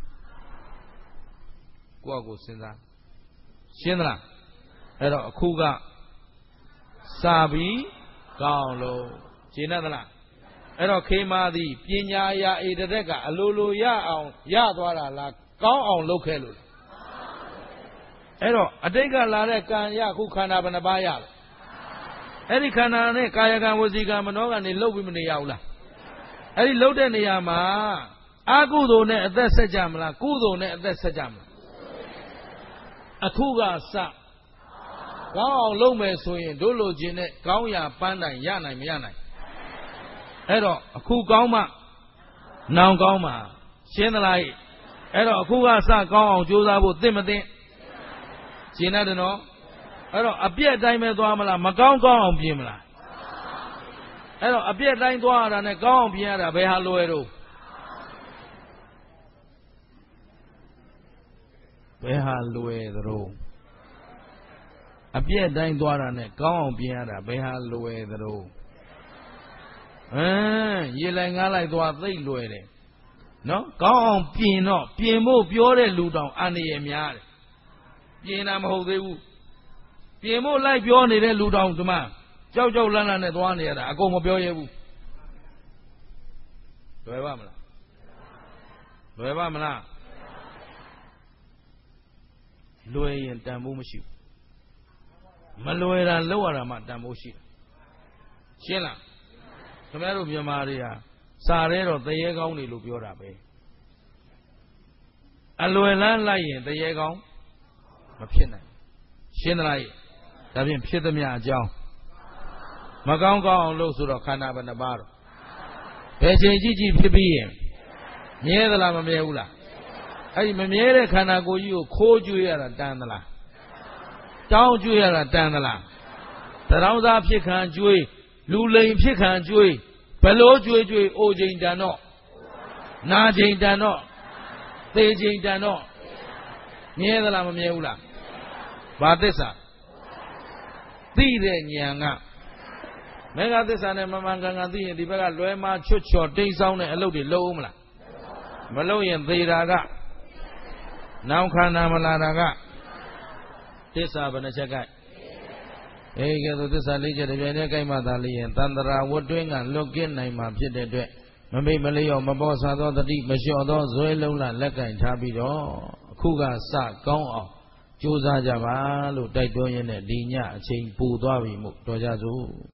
ကိုယ့်အကိုစဉ်းစားရှင်းသလားအဲ့တော့အခုကစာပြီးကောင်းလို့ရှင်းသလားအဲ့တော့ခေမာသည်ပညာရာဧတရက်ကအလိုလိုရအောင်ရသွားတာလားကောင်းအောင်လုပ်ခဲ့လို့အဲ့တော့အတိတ်ကလာတဲ့ကံရခုခန္ဓာဘယ်နှပါးရလဲအဲ့ဒီခန္ဓာနဲ့ကာယကံဝစီကံမနောကံနေလှုပ်ပြီးမနေရဘူးလားအဲ့ဒီလှုပ်တဲ့နေရာမှာအကုသိုလ်နဲ့အသက်ဆက်ကြမလားကုသိုလ်နဲ့အသက်ဆက်ကြမလားအခုကစကောင်းအောင်လုပ်မယ်ဆိုရင်တို့လိုချင်တဲ့ကောင်းရာပန်းတိုင်ရနိုင်မရနိုင်အဲ့တော့အခုကောင်းမှနောင်ကောင်းမှရှင်းသလားအဲ့တော့အခုကစကောင်းအောင်ကြိုးစားဖို့သိမသိရှင်းတယ်နော်အဲ့တော့အပြည့်အတိုင်းပဲသွားမလားမကောင်းကောင်းအောင်ပြင်မလားအဲ့တော့အပြည့်အတိုင်းသွားရတာနဲ့ကောင်းအောင်ပြင်ရတာဘယ်ဟာလွယ်တော့ဘယ်ဟာလွယ်သလဲအပြည့်အတိုင်းသွားတာနဲ့ကောင်းအောင်ပြင်ရတာဘယ်ဟာလွယ်သလဲရေလိုက်ငားလိုက်သွားသိလွယ်တယ်နော်ကောင်းအောင်ပြင်တော့ပြင်ဖို့ပြောတဲ့လူတောင်အန္တရာယ်များတယ်ပြင်တာမဟုတ်သေးဘူးပြင်ဖို့လိုက်ပြောနေတဲ့လူတောင်ဒီမှာကြောက်ကြောက်လန့်လန့်နဲ့သွားနေရတာအကုန်မပြောရဲဘူးလွယ်ပါမလားလွယ်ပါမလားလွယ်ရင်တန်ဖို့မရှိဘူးမလွယ်တာလောက်ရတာမှတန်ဖို့ရှိတယ်ရှင်းလားခင်ဗျားတို့မြန်မာတွေဟာစာရဲတော့တရေကောင်းနေလို့ပြောတာပဲအလွယ်လန်းလိုက်ရင်တရေကောင်းမဖြစ်နိုင်ရှင်းသလားဒါဖြင့်ဖြစ်သမျှအကြောင်းမကောင်းကောင်းအောင်လုပ်ဆိုတော့ခန္ဓာဘယ်နှပါတော့ဘယ်ချိန်ကြည့်ကြည့်ဖြစ်ပြီးရင်မြဲသလားမမြဲဘူးလားအဲ့ဒီမမြဲတဲ့ခန္ဓာကိုယ်ကြီးကိုခိုးကျွေးရတာတန်သလားတောင်းကျွေးရတာတန်သလားတရောင်းစားဖြစ်ခံကျွေးလူလိန်ဖြစ်ခံကျွေးဘလို့ကျွေးကျွေးအိုချိန်တန်တော့နာချိန်တန်တော့သေချိန်တန်တော့မြဲသလားမမြဲဘူးလားဘာသစ္စာသိတဲ့ဉာဏ်ကမေဃသစ္စာနဲ့မမှန်ကန်ကန်သိရင်ဒီဘက်ကလွယ်မှာချွတ်ချော်တိတ်ဆောင်းတဲ့အလုပ်တွေလုပ်ဦးမလားမလုပ်ရင်သေတာကနောင်ခန္ဓာမလာတာကသစ္စာဘယ်နှချက်ကဲကဲသို့သစ္စာ၄ချက်တပြိုင်တည်းကိုက်မှသာလျင်တန္တရာဝတ်တွင်းကလွတ်ကင်းနိုင်မှာဖြစ်တဲ့အတွက်မမိတ်မလျော့မပေါ်ဆာသောတတိမလျှော့သောဇွဲလုံးလလက်ကင်ထားပြီးတော့အခုကစကောင်းအောင်ကြိုးစားကြပါလို့တိုက်တွန်းရင်းနဲ့ဒီညအချိန်ပူသွားပြီမို့တော်ကြစို့